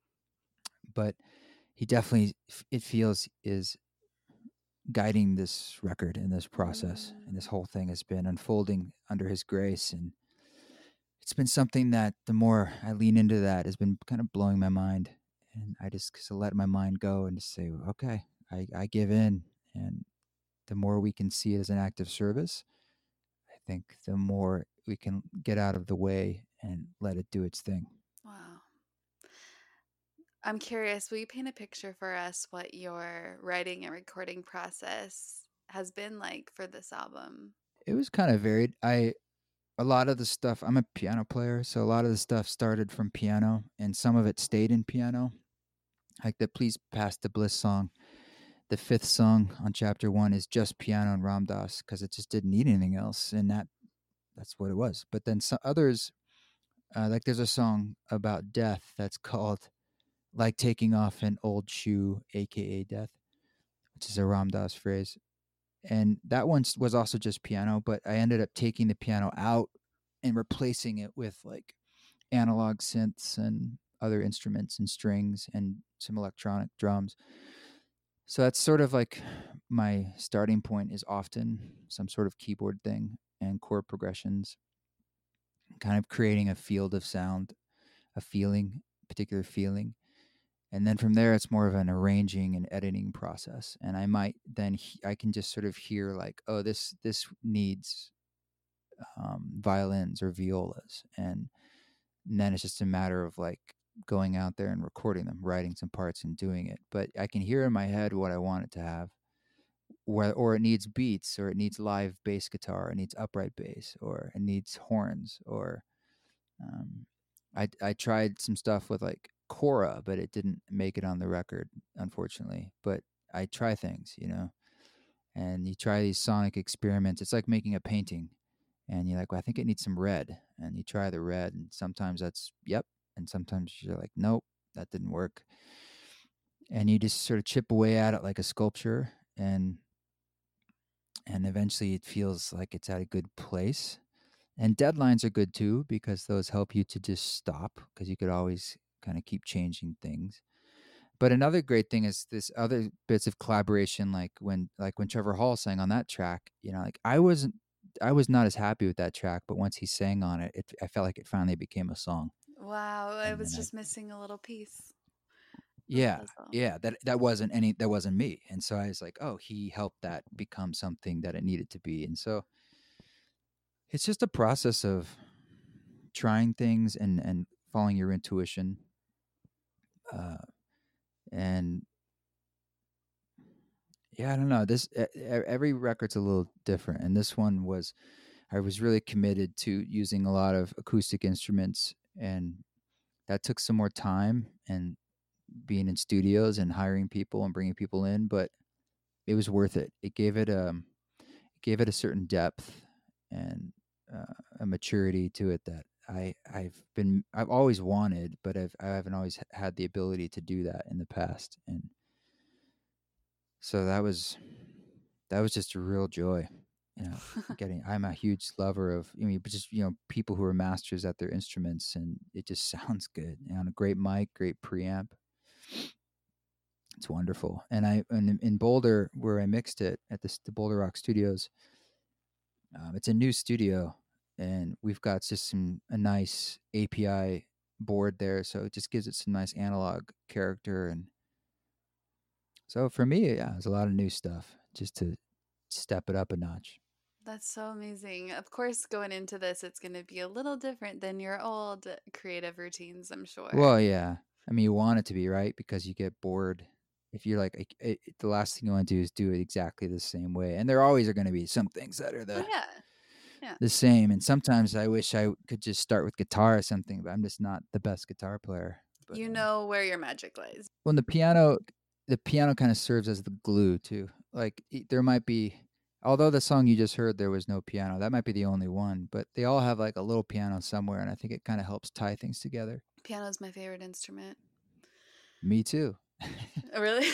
Speaker 2: but he definitely, f- it feels, is guiding this record and this process, and this
Speaker 1: Mm.
Speaker 2: whole thing has been unfolding under his grace. And it's been something that the more I lean into that has been kind of blowing my mind, and I just sort of let my mind go and just say, okay, I, I give in. And the more we can see it as an act of service, I think the more we can get out of the way and let it do its thing.
Speaker 1: Wow. I'm curious, will you paint a picture for us what your writing and recording process has been like for this album?
Speaker 2: It was kind of varied. I a lot of the stuff, I'm a piano player, so a lot of the stuff started from piano, and some of it stayed in piano. Like the Please Pass the Bliss song, the fifth song on chapter one is just piano and Ram Dass because it just didn't need anything else, and that that's what it was. But then some others, uh, like there's a song about death that's called "Like Taking Off an Old Shoe," aka death, which is a Ram Dass phrase. And that one was also just piano, but I ended up taking the piano out and replacing it with like analog synths and other instruments and strings and some electronic drums. So that's sort of like my starting point is often some sort of keyboard thing and chord progressions, kind of creating a field of sound, a feeling, particular feeling. And then from there, it's more of an arranging and editing process. And I might then, he- I can just sort of hear like, oh, this, this needs um, violins or violas. And, and then it's just a matter of like going out there and recording them, writing some parts and doing it. But I can hear in my head what I want it to have. Or, or it needs beats, or it needs live bass guitar, it needs upright bass, or it needs horns, or um, I I tried some stuff with like Cora, but it didn't make it on the record, unfortunately. But I try things, you know, and you try these sonic experiments. It's like making a painting, and you're like, well, I think it needs some red, and you try the red, and sometimes that's yep, and sometimes you're like, nope, that didn't work, and you just sort of chip away at it like a sculpture, and and eventually it feels like it's at a good place. And deadlines are good too, because those help you to just stop, because you could always kind of keep changing things. But another great thing is this other bits of collaboration, like when like when Trevor Hall sang on that track, you know, like I wasn't I was not as happy with that track, but once he sang on it, it I felt like it finally became a song.
Speaker 1: Wow, I
Speaker 2: And
Speaker 1: was
Speaker 2: then I
Speaker 1: just missing a little piece of the
Speaker 2: yeah,
Speaker 1: puzzle.
Speaker 2: yeah, that that wasn't any that wasn't me. And so I was like, oh, he helped that become something that it needed to be. And so it's just a process of trying things and and following your intuition, uh, and yeah, I don't know. This e- e- every record's a little different, and this one was I was really committed to using a lot of acoustic instruments, and that took some more time and being in studios and hiring people and bringing people in, but it was worth it. It gave it um it gave it a certain depth and uh, a maturity to it that I I've been I've always wanted, but I've I haven't always h- had the ability to do that in the past. And so that was that was just a real joy. You know, getting I'm a huge lover of I mean just you know people who are masters at their instruments, and it just sounds good. And on a great mic, great preamp. It's wonderful. And I and in Boulder where I mixed it at this the Boulder Rock Studios, um, it's a new studio, and we've got just some a nice A P I board there, so it just gives it some nice analog character. And So for me, yeah, it's a lot of new stuff just to step it up a notch.
Speaker 1: That's so amazing. Of course, going into this, it's going to be a little different than your old creative routines, I'm sure.
Speaker 2: Well, yeah. I mean, you want it to be, right? Because you get bored. If you're like, it, it, the last thing you want to do is do it exactly the same way. And there always are going to be some things that are
Speaker 1: Oh,
Speaker 2: the
Speaker 1: yeah. Yeah.
Speaker 2: the same. And sometimes I wish I could just start with guitar or something, but I'm just not the best guitar player. But
Speaker 1: You
Speaker 2: um,
Speaker 1: know where your magic lies.
Speaker 2: when the piano, the piano kind of serves as the glue too. Like e- there might be, although the song you just heard there was no piano, that might be the only one. But they all have like a little piano somewhere, and I think it kind of helps tie things together.
Speaker 1: Piano's my favorite instrument.
Speaker 2: Me too.
Speaker 1: Oh, really?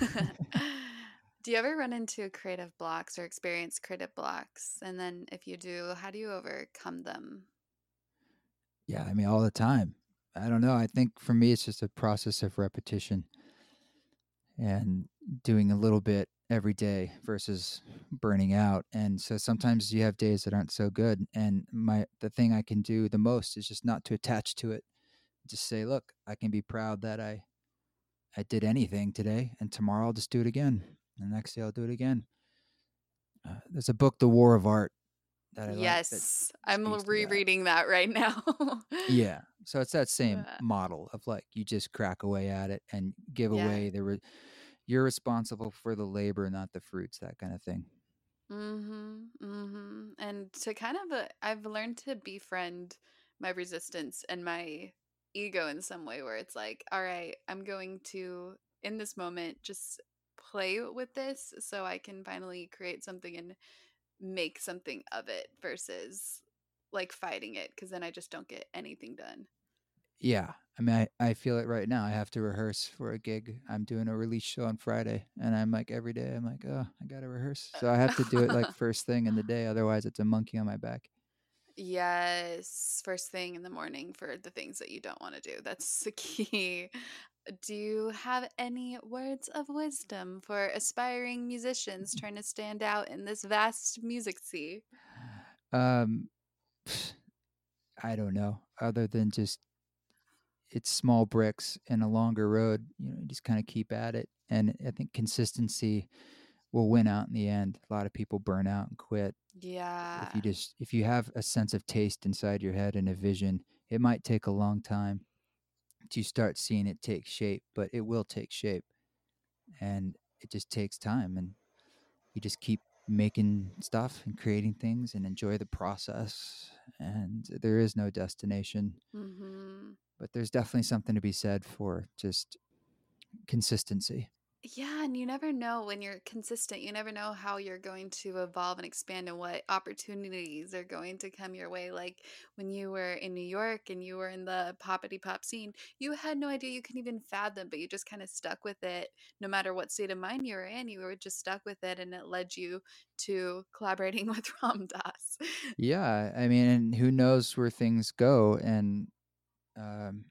Speaker 1: Do you ever run into creative blocks or experience creative blocks? And then if you do, how do you overcome them?
Speaker 2: Yeah, I mean all the time. I don't know. I think for me it's just a process of repetition and doing a little bit every day versus burning out. And so sometimes you have days that aren't so good, and my the thing I can do the most is just not to attach to it. Just say, "Look, I can be proud that I I did anything today, and tomorrow I'll just do it again. And the next day I'll do it again." Uh, there's a book, The War of Art, that I like that
Speaker 1: Yes, I'm l-
Speaker 2: speaks to that.
Speaker 1: rereading that right now.
Speaker 2: Yeah. So it's that same
Speaker 1: Yeah.
Speaker 2: model of like you just crack away at it and give
Speaker 1: Yeah.
Speaker 2: away the re- you're responsible for the labor, not the fruits, that kind of thing.
Speaker 1: Mhm. Mhm. And to kind of uh, I've learned to befriend my resistance and my ego in some way where it's like, all right, I'm going to in this moment just play with this so I can finally create something and make something of it versus like fighting it because then I just don't get anything done.
Speaker 2: Yeah. I mean, I, I feel it right now. I have to rehearse for a gig. I'm doing a release show on Friday, and I'm like, every day, I'm like, oh, I got to rehearse. So I have to do it like first thing in the day. Otherwise, it's a monkey on my back.
Speaker 1: Yes, first thing in the morning for the things that you don't want to do. That's the key. Do you have any words of wisdom for aspiring musicians trying to stand out in this vast music sea?
Speaker 2: Um, I don't know. Other than just it's small bricks and a longer road, you know, you just kind of keep at it. And I think consistency will win out in the end. A lot of people burn out and quit. If you
Speaker 1: Yeah.
Speaker 2: just if you have a sense of taste inside your head and a vision, it might take a long time to start seeing it take shape, but it will take shape. And it just takes time, and you just keep making stuff and creating things and enjoy the process. And there is no destination,
Speaker 1: Mhm.
Speaker 2: but there's definitely something to be said for just consistency.
Speaker 1: Yeah, and you never know when you're consistent. You never know how you're going to evolve and expand and what opportunities are going to come your way. Like when you were in New York and you were in the poppity pop scene, you had no idea you could even fathom, but you just kind of stuck with it. No matter what state of mind you were in, you were just stuck with it, and it led you to collaborating with Ram Dass.
Speaker 2: Yeah, I mean, and who knows where things go. And um,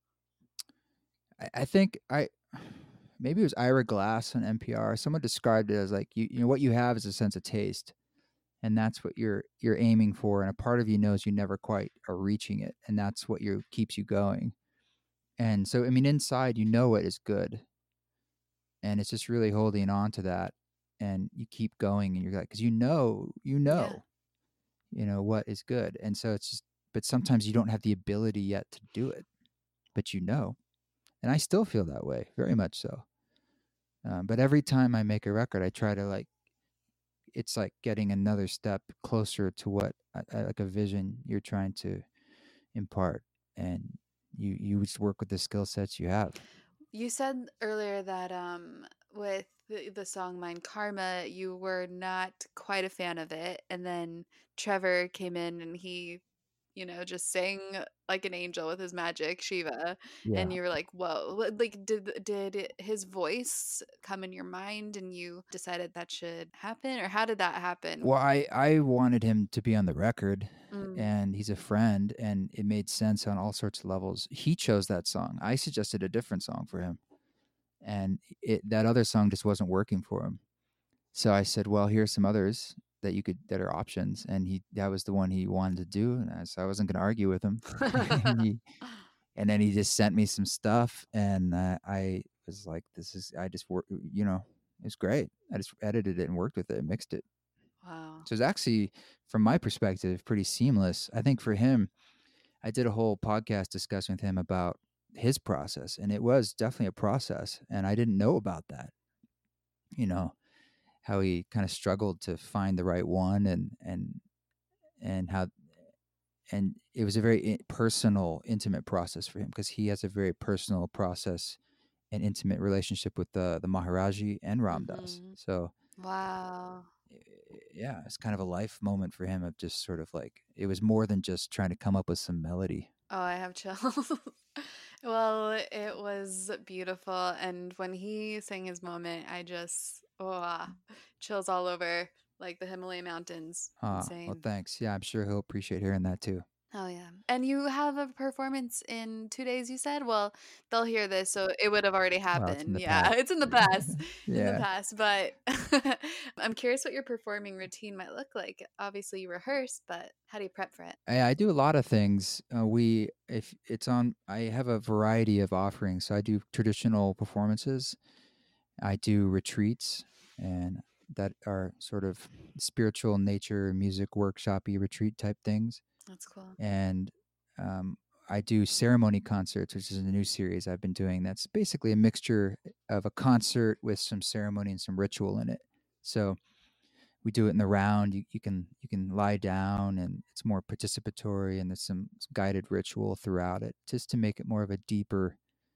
Speaker 2: I, I think I maybe it was Ira Glass on N P R. Someone described it as like you, you know, what you have is a sense of taste, and that's what you're you're aiming for. And a part of you knows you never quite are reaching it, and that's what you keeps you going. And so, I mean, inside you know it is good, and it's just really holding on to that, and you keep going, and you're like, because you know, you
Speaker 1: Yeah.
Speaker 2: know, you know what is good, and so it's just. But sometimes you don't have the ability yet to do it, but you know, and I still feel that way, very much so. Um, but every time I make a record, I try to like it's like getting another step closer to what I, I- like a vision you're trying to impart, and you you just work with the skill sets you have.
Speaker 1: You said earlier that um with the, the song Mein Karma, you were not quite a fan of it, and then Trevor came in and he, you know, just sang like an angel with his magic, Shiva, and
Speaker 2: Yeah.
Speaker 1: you were like, "Whoa!" Li- Like, did did his voice come in your mind, and you decided that should happen, or how did that happen?
Speaker 2: Well, I I wanted him to be on the record,
Speaker 1: Mm.
Speaker 2: and he's a friend, and it made sense on all sorts of levels. He chose that song. I suggested a different song for him, and it that other song just wasn't working for him. So I said, "Well, here's some others that you could that are options," and he that was the one he wanted to do, and I, so I wasn't going to argue with him. and, he, and then he just sent me some stuff, and uh, I was like, this is, I just work, you know, it was great. I just edited it and worked with it and mixed it.
Speaker 1: Wow.
Speaker 2: So it's actually, from my perspective, pretty seamless. I think for him, I did a whole podcast discussion with him about his process, and it was definitely a process. And I didn't know about that, you know, how he kind of struggled to find the right one, and, and, and how, and it was a very personal, intimate process for him, because he has a very personal process and intimate relationship with the, the Maharaji and Ram Dass.
Speaker 1: Mm-hmm.
Speaker 2: So,
Speaker 1: Wow.
Speaker 2: yeah, it's kind of a life moment for him of just sort of like, it was more than just trying to come up with some melody.
Speaker 1: Oh, I have chills. Well, it was beautiful. And when he sang his moment, I just, oh, ah, chills all over, like the Himalaya mountains.
Speaker 2: Ah, well,
Speaker 1: Insane.
Speaker 2: thanks. Yeah, I'm sure he'll appreciate hearing that too.
Speaker 1: Oh, yeah. And you have a performance in two days, you said? Well, they'll hear this, so it would have already
Speaker 2: Well, it's in
Speaker 1: happened.
Speaker 2: the
Speaker 1: Yeah,
Speaker 2: past.
Speaker 1: it's in the past. In the
Speaker 2: Yeah.
Speaker 1: past. But I'm curious what your performing routine might look like. Obviously, you rehearse, but how do you prep for it?
Speaker 2: I, I do a lot of things. Uh, we, if it's on, I have a variety of offerings. So I do traditional performances, I do retreats, and that are sort of spiritual nature, music workshopy retreat type things.
Speaker 1: That's cool.
Speaker 2: And um, I do ceremony concerts, which is a new series I've been doing. That's basically a mixture of a concert with some ceremony and some ritual in it. So we do it in the round. You, you can you can lie down, and it's more participatory, and there's some guided ritual throughout it, just to make it more of a deeper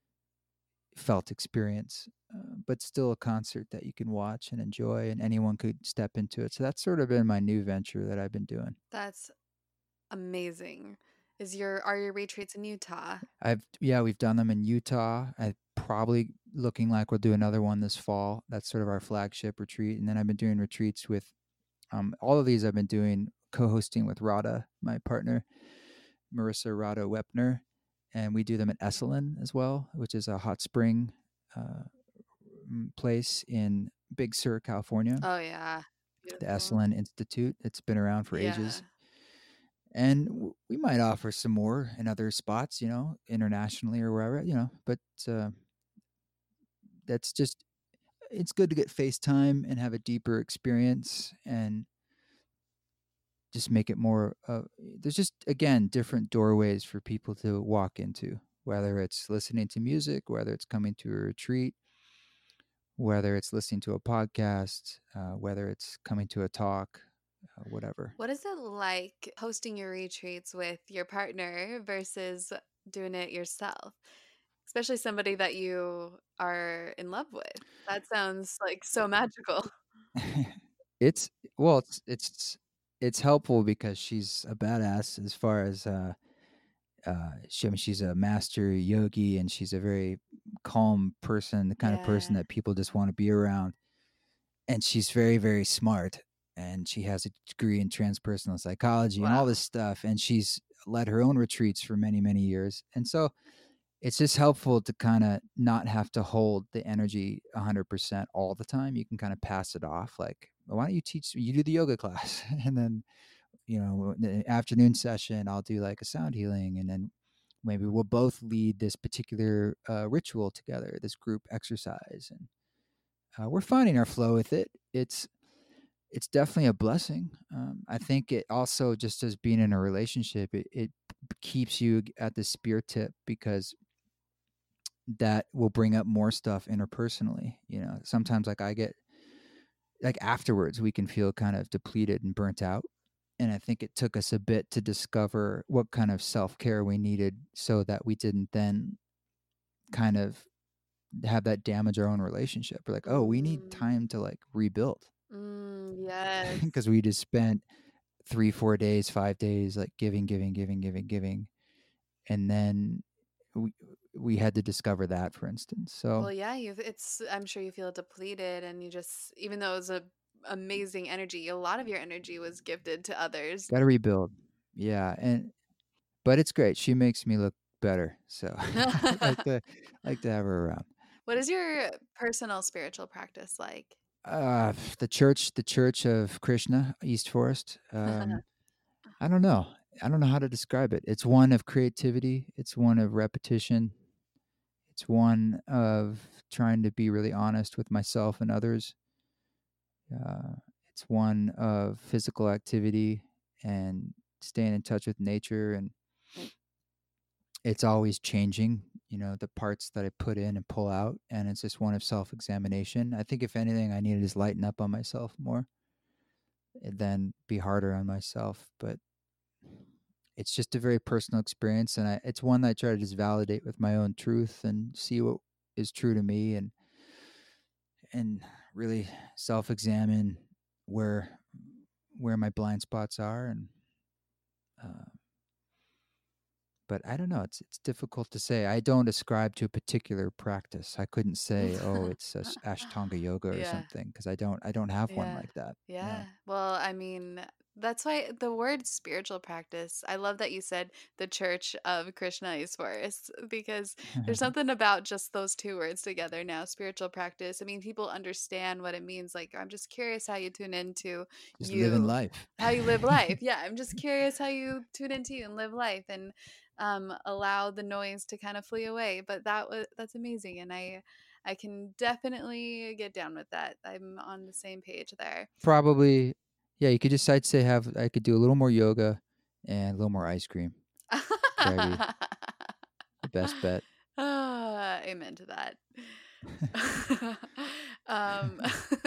Speaker 2: felt experience, uh, but still a concert that you can watch and enjoy, and anyone could step into it. So that's sort of been my new venture that I've been doing.
Speaker 1: That's amazing. Is your are your retreats in Utah?
Speaker 2: I've yeah, we've done them in Utah. I probably looking like we'll do another one this fall. That's sort of our flagship retreat. And then I've been doing retreats with um, all of these. I've been doing co-hosting with Rada, my partner, Marissa Rada Wepner, and we do them at Esalen as well, which is a hot spring uh, place in Big Sur, California.
Speaker 1: Oh yeah.
Speaker 2: The
Speaker 1: Beautiful.
Speaker 2: Esalen Institute. It's been around for
Speaker 1: Yeah.
Speaker 2: ages. And w- we might offer some more in other spots, you know, internationally or wherever, you know, but uh, that's just, it's good to get FaceTime and have a deeper experience, and just make it more, uh, there's just, again, different doorways for people to walk into, whether it's listening to music, whether it's coming to a retreat, whether it's listening to a podcast, uh, whether it's coming to a talk, uh, whatever.
Speaker 1: What is it like hosting your retreats with your partner versus doing it yourself? Especially somebody that you are in love with. That sounds like so magical.
Speaker 2: It's, well, it's it's it's helpful because she's a badass as far as uh uh she, I mean, she's a master yogi, and she's a very calm person, the kind of person
Speaker 1: Yeah.
Speaker 2: that people just want to be around. And she's very, very smart, and she has a degree in transpersonal psychology and all
Speaker 1: Wow.
Speaker 2: this stuff, and she's led her own retreats for many, many years. And so it's just helpful to kind of not have to hold the energy one hundred percent all the time. You can kind of pass it off, like, why don't you teach, you do the yoga class, and then, you know, the afternoon session, I'll do like a sound healing, and then maybe we'll both lead this particular uh, ritual together, this group exercise. And uh, we're finding our flow with it. It's, it's definitely a blessing. Um, I think it also, just as being in a relationship, it, it keeps you at the spear tip, because that will bring up more stuff interpersonally. You know, sometimes like I get, like afterwards we can feel kind of depleted and burnt out. And I think it took us a bit to discover what kind of self-care we needed, so that we didn't then kind of have that damage our own relationship. We're like, oh, we need
Speaker 1: Mm,
Speaker 2: time to like rebuild,
Speaker 1: mm, yes.
Speaker 2: because we just spent three, four days, five days, like giving, giving, giving, giving, giving. And then we, we had to discover that, for instance. So
Speaker 1: Well, yeah, you it's I'm sure you feel depleted and you just even though it was a amazing energy, a lot of your energy was gifted to others.
Speaker 2: got to rebuild. Yeah. And, but it's great. She makes me look better. So I like to, like to have her around.
Speaker 1: What is your personal spiritual practice like?
Speaker 2: Uh, the church, the Church of Krishna, East Forest. Um, I don't know. I don't know how to describe it. It's one of creativity. It's one of repetition. It's one of trying to be really honest with myself and others. Uh, it's one of physical activity and staying in touch with nature, and it's always changing, you know, the parts that I put in and pull out, and it's just one of self-examination. I think if anything, I need to just lighten up on myself more and then be harder on myself. But it's just a very personal experience, and I, it's one that I try to just validate with my own truth and see what is true to me, and and really self-examine where where my blind spots are. And uh, but I don't know. It's it's difficult to say. I don't ascribe to a particular practice. I couldn't say, oh, it's a s- Ashtanga yoga or
Speaker 1: Yeah.
Speaker 2: something, because I don't I don't have one
Speaker 1: Yeah.
Speaker 2: like that.
Speaker 1: Yeah. Well, I mean, that's why the word spiritual practice, I love that you said the Church of Krishna Iswaris, because
Speaker 2: Yeah.
Speaker 1: there's something about just those two words together now, spiritual practice. I mean, people understand what it means. Like, I'm just curious how you tune into
Speaker 2: Just living
Speaker 1: you,
Speaker 2: life.
Speaker 1: how you live life. Yeah, I'm just curious how you tune into you and live life and um allow the noise to kind of flee away. But that was that's amazing, and I I can definitely get down with that. I'm on the same page there.
Speaker 2: Probably, yeah. You could just, I'd say, have I could do a little more yoga and a little more ice cream. Probably the best bet.
Speaker 1: Ah, amen to that. um,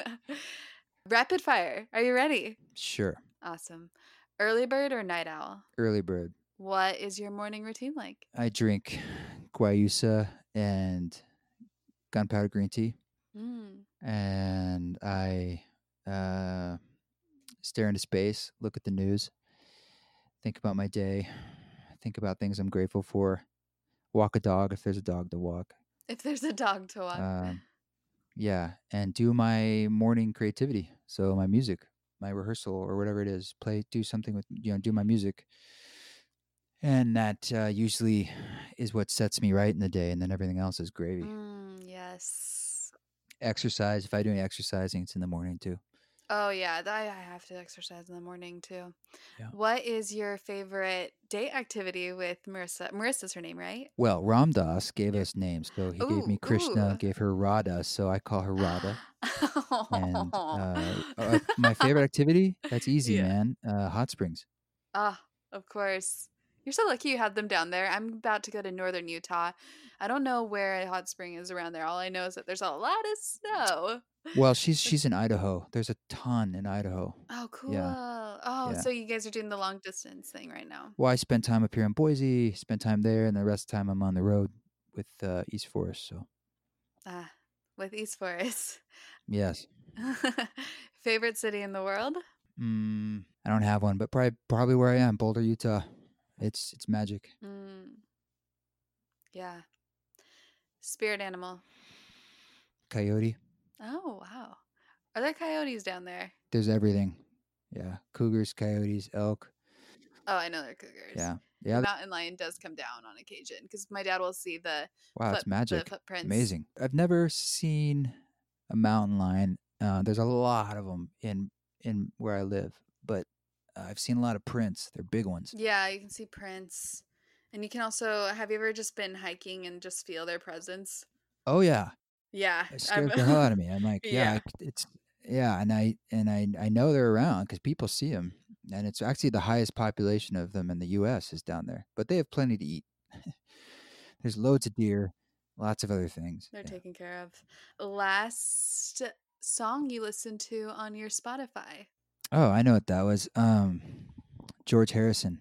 Speaker 1: rapid fire. Are you ready?
Speaker 2: Sure.
Speaker 1: Awesome. Early bird or night owl?
Speaker 2: Early bird.
Speaker 1: What is your morning routine like?
Speaker 2: I drink guayusa and gunpowder green tea,
Speaker 1: Mm.
Speaker 2: and I uh, stare into space, look at the news, think about my day, think about things I'm grateful for, walk a dog if there's a dog to walk.
Speaker 1: If there's a dog to walk.
Speaker 2: Um, yeah, and do my morning creativity. So my music, my rehearsal, or whatever it is, play, do something with, you know, do my music. And that uh, usually is what sets me right in the day, and then everything else is gravy.
Speaker 1: Mm, yes.
Speaker 2: Exercise, if I do any exercising, it's in the morning too.
Speaker 1: Oh yeah, th- I I have to exercise in the morning too.
Speaker 2: Yeah.
Speaker 1: What is your favorite date activity with Marissa? Marissa's her name, right?
Speaker 2: Well, Ram Dass gave
Speaker 1: Yeah.
Speaker 2: us names. So he gave
Speaker 1: Ooh,
Speaker 2: me Krishna,
Speaker 1: ooh.
Speaker 2: gave her Radha, so I call her Radha. And uh, uh, my favorite activity, that's easy,
Speaker 1: Yeah.
Speaker 2: man. Uh, hot springs.
Speaker 1: Ah, of course. You're so lucky you have them down there. I'm about to go to northern Utah. I don't know where a hot spring is around there. All I know is that there's a lot of snow.
Speaker 2: Well, she's she's in Idaho. There's a ton in Idaho.
Speaker 1: Oh, cool.
Speaker 2: Yeah,
Speaker 1: Oh,
Speaker 2: yeah.
Speaker 1: so you guys are doing the long distance thing right now.
Speaker 2: Well, I spend time up here in Boise, spend time there, and the rest of the time I'm on the road with uh, East Forest. So
Speaker 1: Ah, with East Forest.
Speaker 2: yes.
Speaker 1: Favorite city in the world?
Speaker 2: Mm, I don't have one, but probably probably where I am, Boulder, Utah. It's it's magic.
Speaker 1: Mm, yeah. Spirit animal.
Speaker 2: Coyote.
Speaker 1: Oh, wow. Are there coyotes down there?
Speaker 2: There's everything. Yeah, cougars, coyotes, elk.
Speaker 1: Oh, I know they're cougars.
Speaker 2: Yeah,
Speaker 1: The
Speaker 2: yeah.
Speaker 1: mountain lion does come down on occasion because my dad will see the
Speaker 2: Wow,
Speaker 1: foot
Speaker 2: it's
Speaker 1: the
Speaker 2: magic. It's
Speaker 1: footprints.
Speaker 2: amazing. I've never seen a mountain lion. Uh, there's a lot of them in in where I live, but uh, I've seen a lot of prints. They're big ones.
Speaker 1: Yeah, you can see prints. And you can also, have you ever just been hiking and just feel their presence?
Speaker 2: Oh yeah,
Speaker 1: Yeah.
Speaker 2: it
Speaker 1: I'm,
Speaker 2: scares the hell out of me. I'm like, yeah,
Speaker 1: yeah.
Speaker 2: I c- it's yeah, and I and I I know they're around because people see them, and it's actually the highest population of them in the U S is down there. But they have plenty to eat. There's loads of deer, lots of other things.
Speaker 1: They're
Speaker 2: Yeah.
Speaker 1: taken care of. Last song you listened to on your Spotify?
Speaker 2: Oh, I know what that was. Um, George Harrison.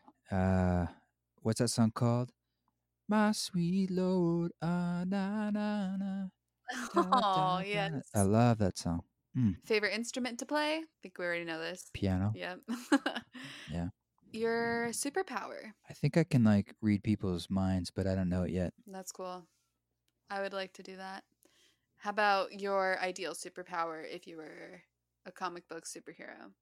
Speaker 2: Uh, what's that song called? My sweet Lord. Ah, na, na, na, da,
Speaker 1: Oh,
Speaker 2: da,
Speaker 1: yes.
Speaker 2: da. I love that song. Mm,
Speaker 1: Favorite instrument to play? I think we already know this.
Speaker 2: piano.
Speaker 1: Yep.
Speaker 2: Yeah.
Speaker 1: Your superpower?
Speaker 2: I think I can like read people's minds, but I don't know it yet.
Speaker 1: That's cool. I would like to do that. How about your ideal superpower if you were a comic book superhero?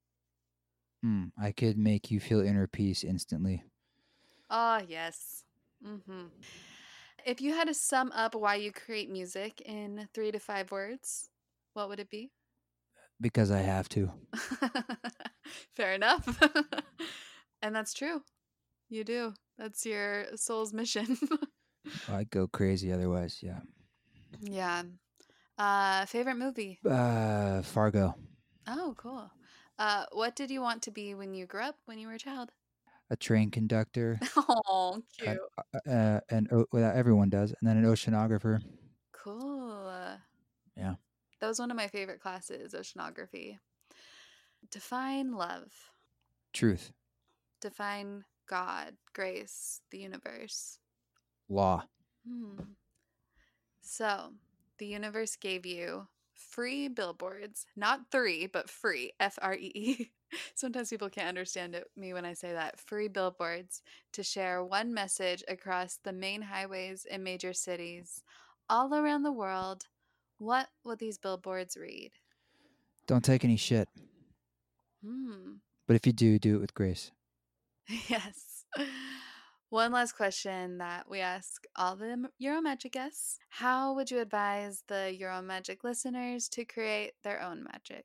Speaker 2: Mm, I could make you feel inner peace instantly.
Speaker 1: Ah, yes. Mm-hmm. If you had to sum up why you create music in three to five words, what would it be?
Speaker 2: Because I have to.
Speaker 1: Fair enough. And that's true. You do. That's your soul's mission.
Speaker 2: I'd go crazy otherwise. Yeah.
Speaker 1: Yeah. Uh, favorite movie?
Speaker 2: Uh, Fargo,
Speaker 1: Oh, cool. Uh, what did you want to be when you grew up, when you were a child?
Speaker 2: a train conductor,
Speaker 1: Oh,
Speaker 2: an,
Speaker 1: cute.
Speaker 2: uh, an o- well, everyone does, and then an oceanographer.
Speaker 1: Cool.
Speaker 2: Yeah.
Speaker 1: That was one of my favorite classes, oceanography. Define love.
Speaker 2: Truth,
Speaker 1: Define God, grace, the universe.
Speaker 2: law.
Speaker 1: Hmm. So, the universe gave you free billboards, not three, but free, F R E E. Sometimes people can't understand it, me when I say that. Free billboards to share one message across the main highways in major cities all around the world. What will these billboards read?
Speaker 2: Don't take any shit,
Speaker 1: Hmm.
Speaker 2: but if you do, do it with grace.
Speaker 1: Yes. One last question that we ask all the Euromagic guests. How would you advise the Euromagic listeners to create their own magic?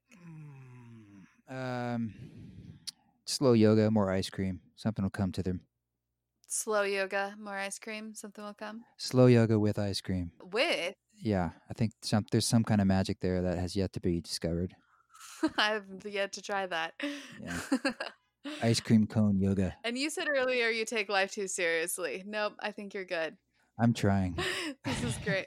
Speaker 2: Um, slow yoga, more ice cream. Something will come to them.
Speaker 1: Slow yoga, more ice cream, something will come?
Speaker 2: Slow yoga with ice cream.
Speaker 1: With?
Speaker 2: Yeah, I think some there's some kind of magic there that has yet to be discovered.
Speaker 1: I've yet to try that.
Speaker 2: Yeah. Ice cream cone yoga.
Speaker 1: And you said earlier you take life too seriously. Nope, I think you're good.
Speaker 2: I'm trying.
Speaker 1: This is great.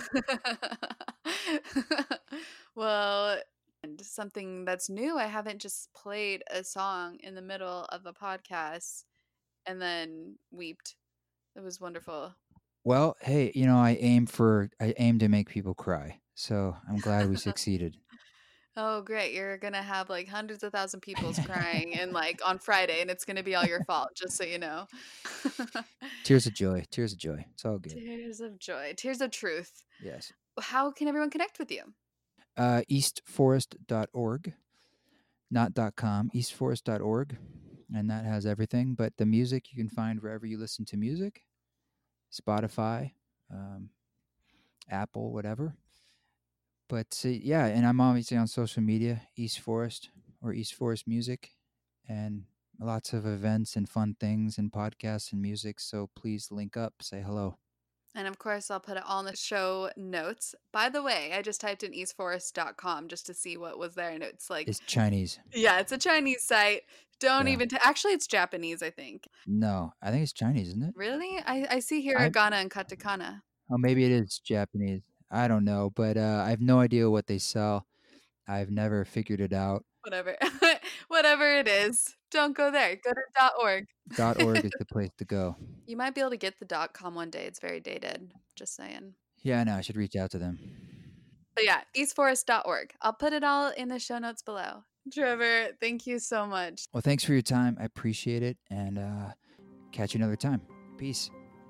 Speaker 1: Well, and something that's new, I haven't just played a song in the middle of a podcast and then weeped. It was wonderful.
Speaker 2: Well, hey, you know, I aim for I aim to make people cry. So I'm glad we succeeded.
Speaker 1: Oh, great. You're going to have like hundreds of thousand people's crying and like on Friday and it's going to be all your fault, just so you know.
Speaker 2: Tears of joy. Tears of joy. It's all good.
Speaker 1: Tears of joy. Tears of truth.
Speaker 2: Yes.
Speaker 1: How can everyone connect with you?
Speaker 2: Uh, east forest dot org, not .com, east forest dot org, and that has everything. But the music you can find wherever you listen to music, Spotify, um, Apple, whatever. But uh, yeah, and I'm obviously on social media, East Forest or East Forest Music, and lots of events and fun things and podcasts and music. So please link up, say hello.
Speaker 1: And of course, I'll put it all in the show notes. By the way, I just typed in east forest dot com just to see what was there. And it's like,
Speaker 2: It's Chinese.
Speaker 1: yeah, it's a Chinese site. Don't
Speaker 2: Yeah.
Speaker 1: even, t- actually, it's Japanese, I think.
Speaker 2: No, I think it's Chinese, isn't it?
Speaker 1: Really? I, I see
Speaker 2: I-
Speaker 1: hiragana and katakana.
Speaker 2: Oh, maybe it is Japanese. I don't know, but uh, I have no idea what they sell. I've never figured it out.
Speaker 1: Whatever. Whatever it is, don't go there. Go to .org.
Speaker 2: .org is the place to go.
Speaker 1: You might be able to get the .com one day. It's very dated. Just saying.
Speaker 2: Yeah, I know. I should reach out to them.
Speaker 1: But yeah, east forest dot org. I'll put it all in the show notes below. Trevor, thank you so much.
Speaker 2: Well, thanks for your time. I appreciate it, and uh, catch you another time. Peace.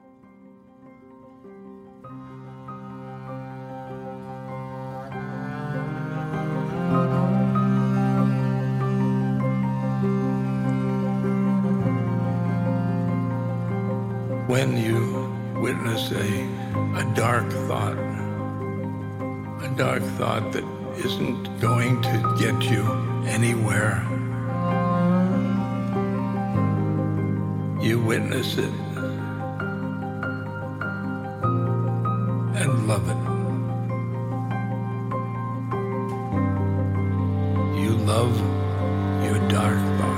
Speaker 3: When you witness a, a dark thought, a dark thought that isn't going to get you anywhere, you witness it and love it. You love your dark thought.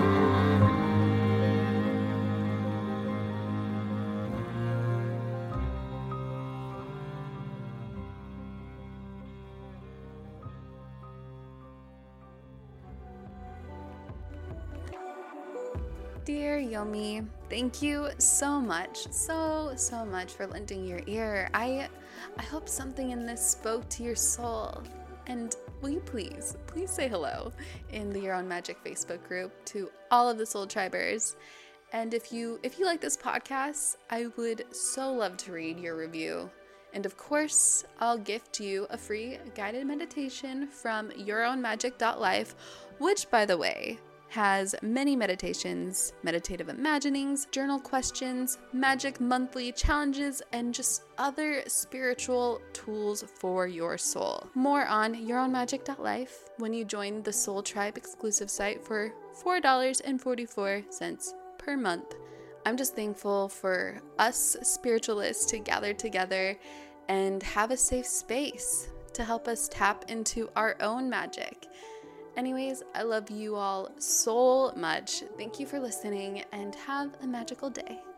Speaker 1: Dear Yomi, thank you so much, so, so much for lending your ear. I I hope something in this spoke to your soul. And will you please, please say hello in the Your Own Magic Facebook group to all of the Soul Tribers. And if you if you like this podcast, I would so love to read your review. And of course, I'll gift you a free guided meditation from your own magic dot life, which, by the way, has many meditations, meditative imaginings, journal questions, magic monthly challenges, and just other spiritual tools for your soul. More on your own magic dot life when you join the Soul Tribe exclusive site for four dollars and forty-four cents per month. I'm just thankful for us spiritualists to gather together and have a safe space to help us tap into our own magic. Anyways, I love you all so much. Thank you for listening and have a magical day.